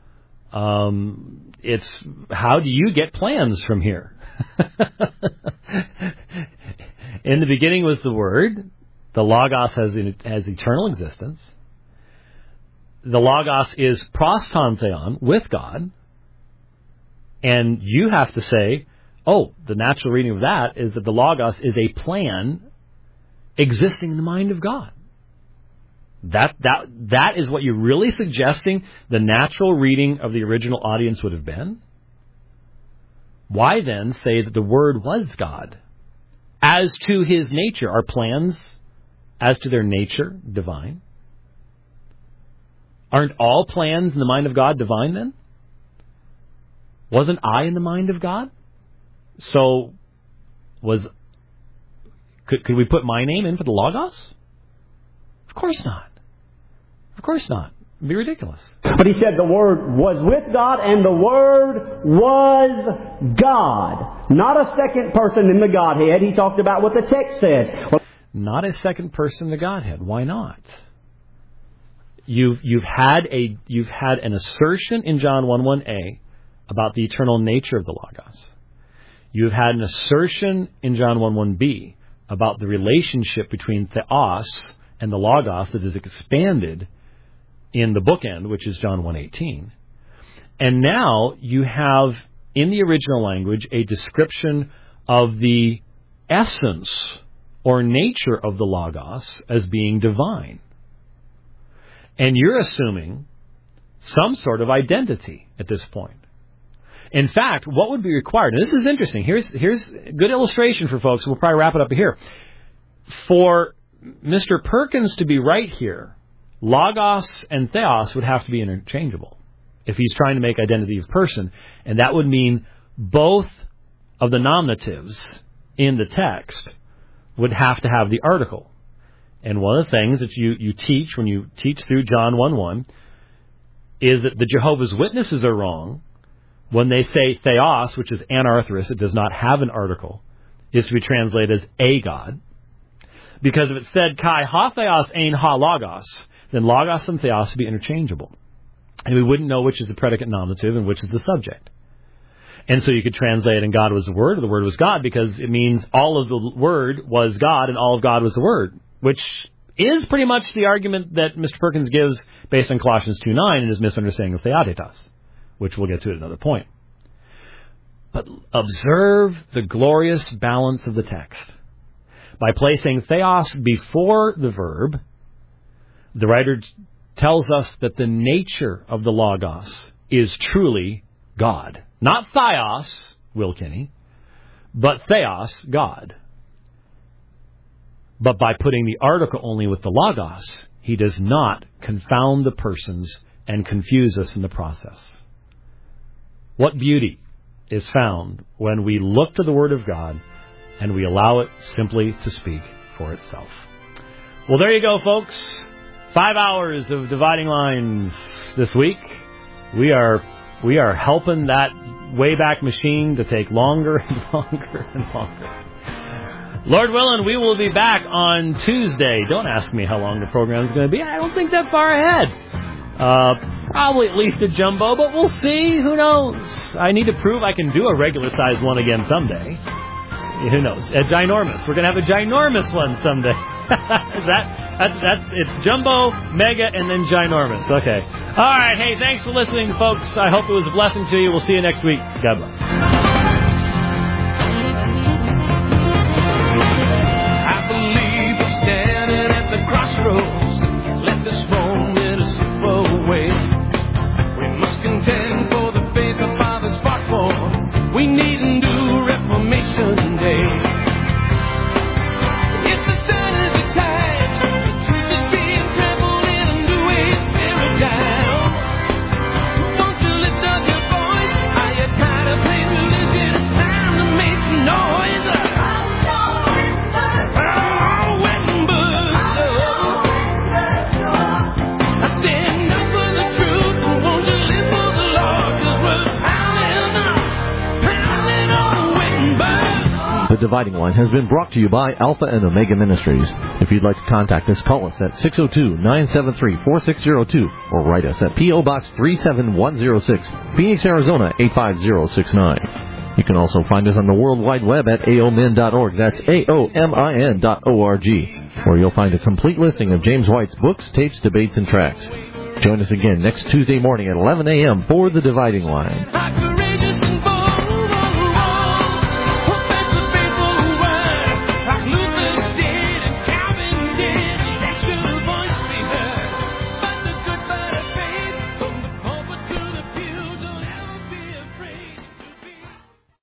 Um, it's how do you get plans from here? In the beginning was the Word. The Logos has, has eternal existence. The Logos is proston theon, with God. And you have to say, oh, the natural reading of that is that the Logos is a plan existing in the mind of God. That that that is what you're really suggesting the natural reading of the original audience would have been? Why then say that the Word was God? As to His nature, are plans as to their nature divine? Aren't all plans in the mind of God divine then? Wasn't I in the mind of God? So, was could could we put my name in for the Logos? Of course not. Of course not. It'd be ridiculous. But he said the Word was with God and the Word was God. Not a second person in the Godhead. He talked about what the text says. Well, not a second person in the Godhead. Why not? You've you've had a you've had an assertion in John one one a about the eternal nature of the Logos. You've had an assertion in John one one b about the relationship between Theos and the Logos that is expanded in the bookend, which is John one eighteen. And now you have, in the original language, a description of the essence or nature of the Logos as being divine. And you're assuming some sort of identity at this point. In fact, what would be required, and this is interesting, here's, here's a good illustration for folks, we'll probably wrap it up here. For Mister Perkins to be right here, Logos and Theos would have to be interchangeable if he's trying to make identity of person. And that would mean both of the nominatives in the text would have to have the article. And one of the things that you, you teach when you teach through John one one is that the Jehovah's Witnesses are wrong when they say Theos, which is anarthrous, it does not have an article, is to be translated as a God. Because if it said Kai ha Theos ein ha Logos, then Logos and Theos would be interchangeable. And we wouldn't know which is the predicate nominative and which is the subject. And so you could translate, and God was the Word, or the Word was God, because it means all of the Word was God, and all of God was the Word, which is pretty much the argument that Mister Perkins gives based on Colossians two nine in his misunderstanding of Theotetos, which we'll get to at another point. But observe the glorious balance of the text. By placing Theos before the verb, the writer tells us that the nature of the Logos is truly God. Not Theos, Will Kinney, but Theos, God. But by putting the article only with the Logos, he does not confound the persons and confuse us in the process. What beauty is found when we look to the Word of God and we allow it simply to speak for itself. Well, there you go, folks. Five hours of Dividing Lines this week. We are we are helping that Wayback Machine to take longer and longer and longer. Lord willing, we will be back on Tuesday. Don't ask me how long the program is going to be. I don't think that far ahead. Uh, probably at least a jumbo, but we'll see. Who knows? I need to prove I can do a regular-sized one again someday. Who knows? A ginormous. We're going to have a ginormous one someday. that that's, that's it's jumbo, mega, and then ginormous. Okay. All right. Hey, thanks for listening, folks. I hope it was a blessing to you. We'll see you next week. God bless. I believe we're standing at the crossroads. Let this moment slip away. We must contend for the faith our fathers fought for. We need a new Reformation Day. The Dividing Line has been brought to you by Alpha and Omega Ministries. If you'd like to contact us, call us at six oh two, nine seven three, four six oh two or write us at P O. Box three seven one oh six, Phoenix, Arizona eight five zero six nine. You can also find us on the World Wide Web at A O M I N dot org. That's A O M I N dot O R G, where you'll find a complete listing of James White's books, tapes, debates, and tracks. Join us again next Tuesday morning at eleven a.m. for The Dividing Line.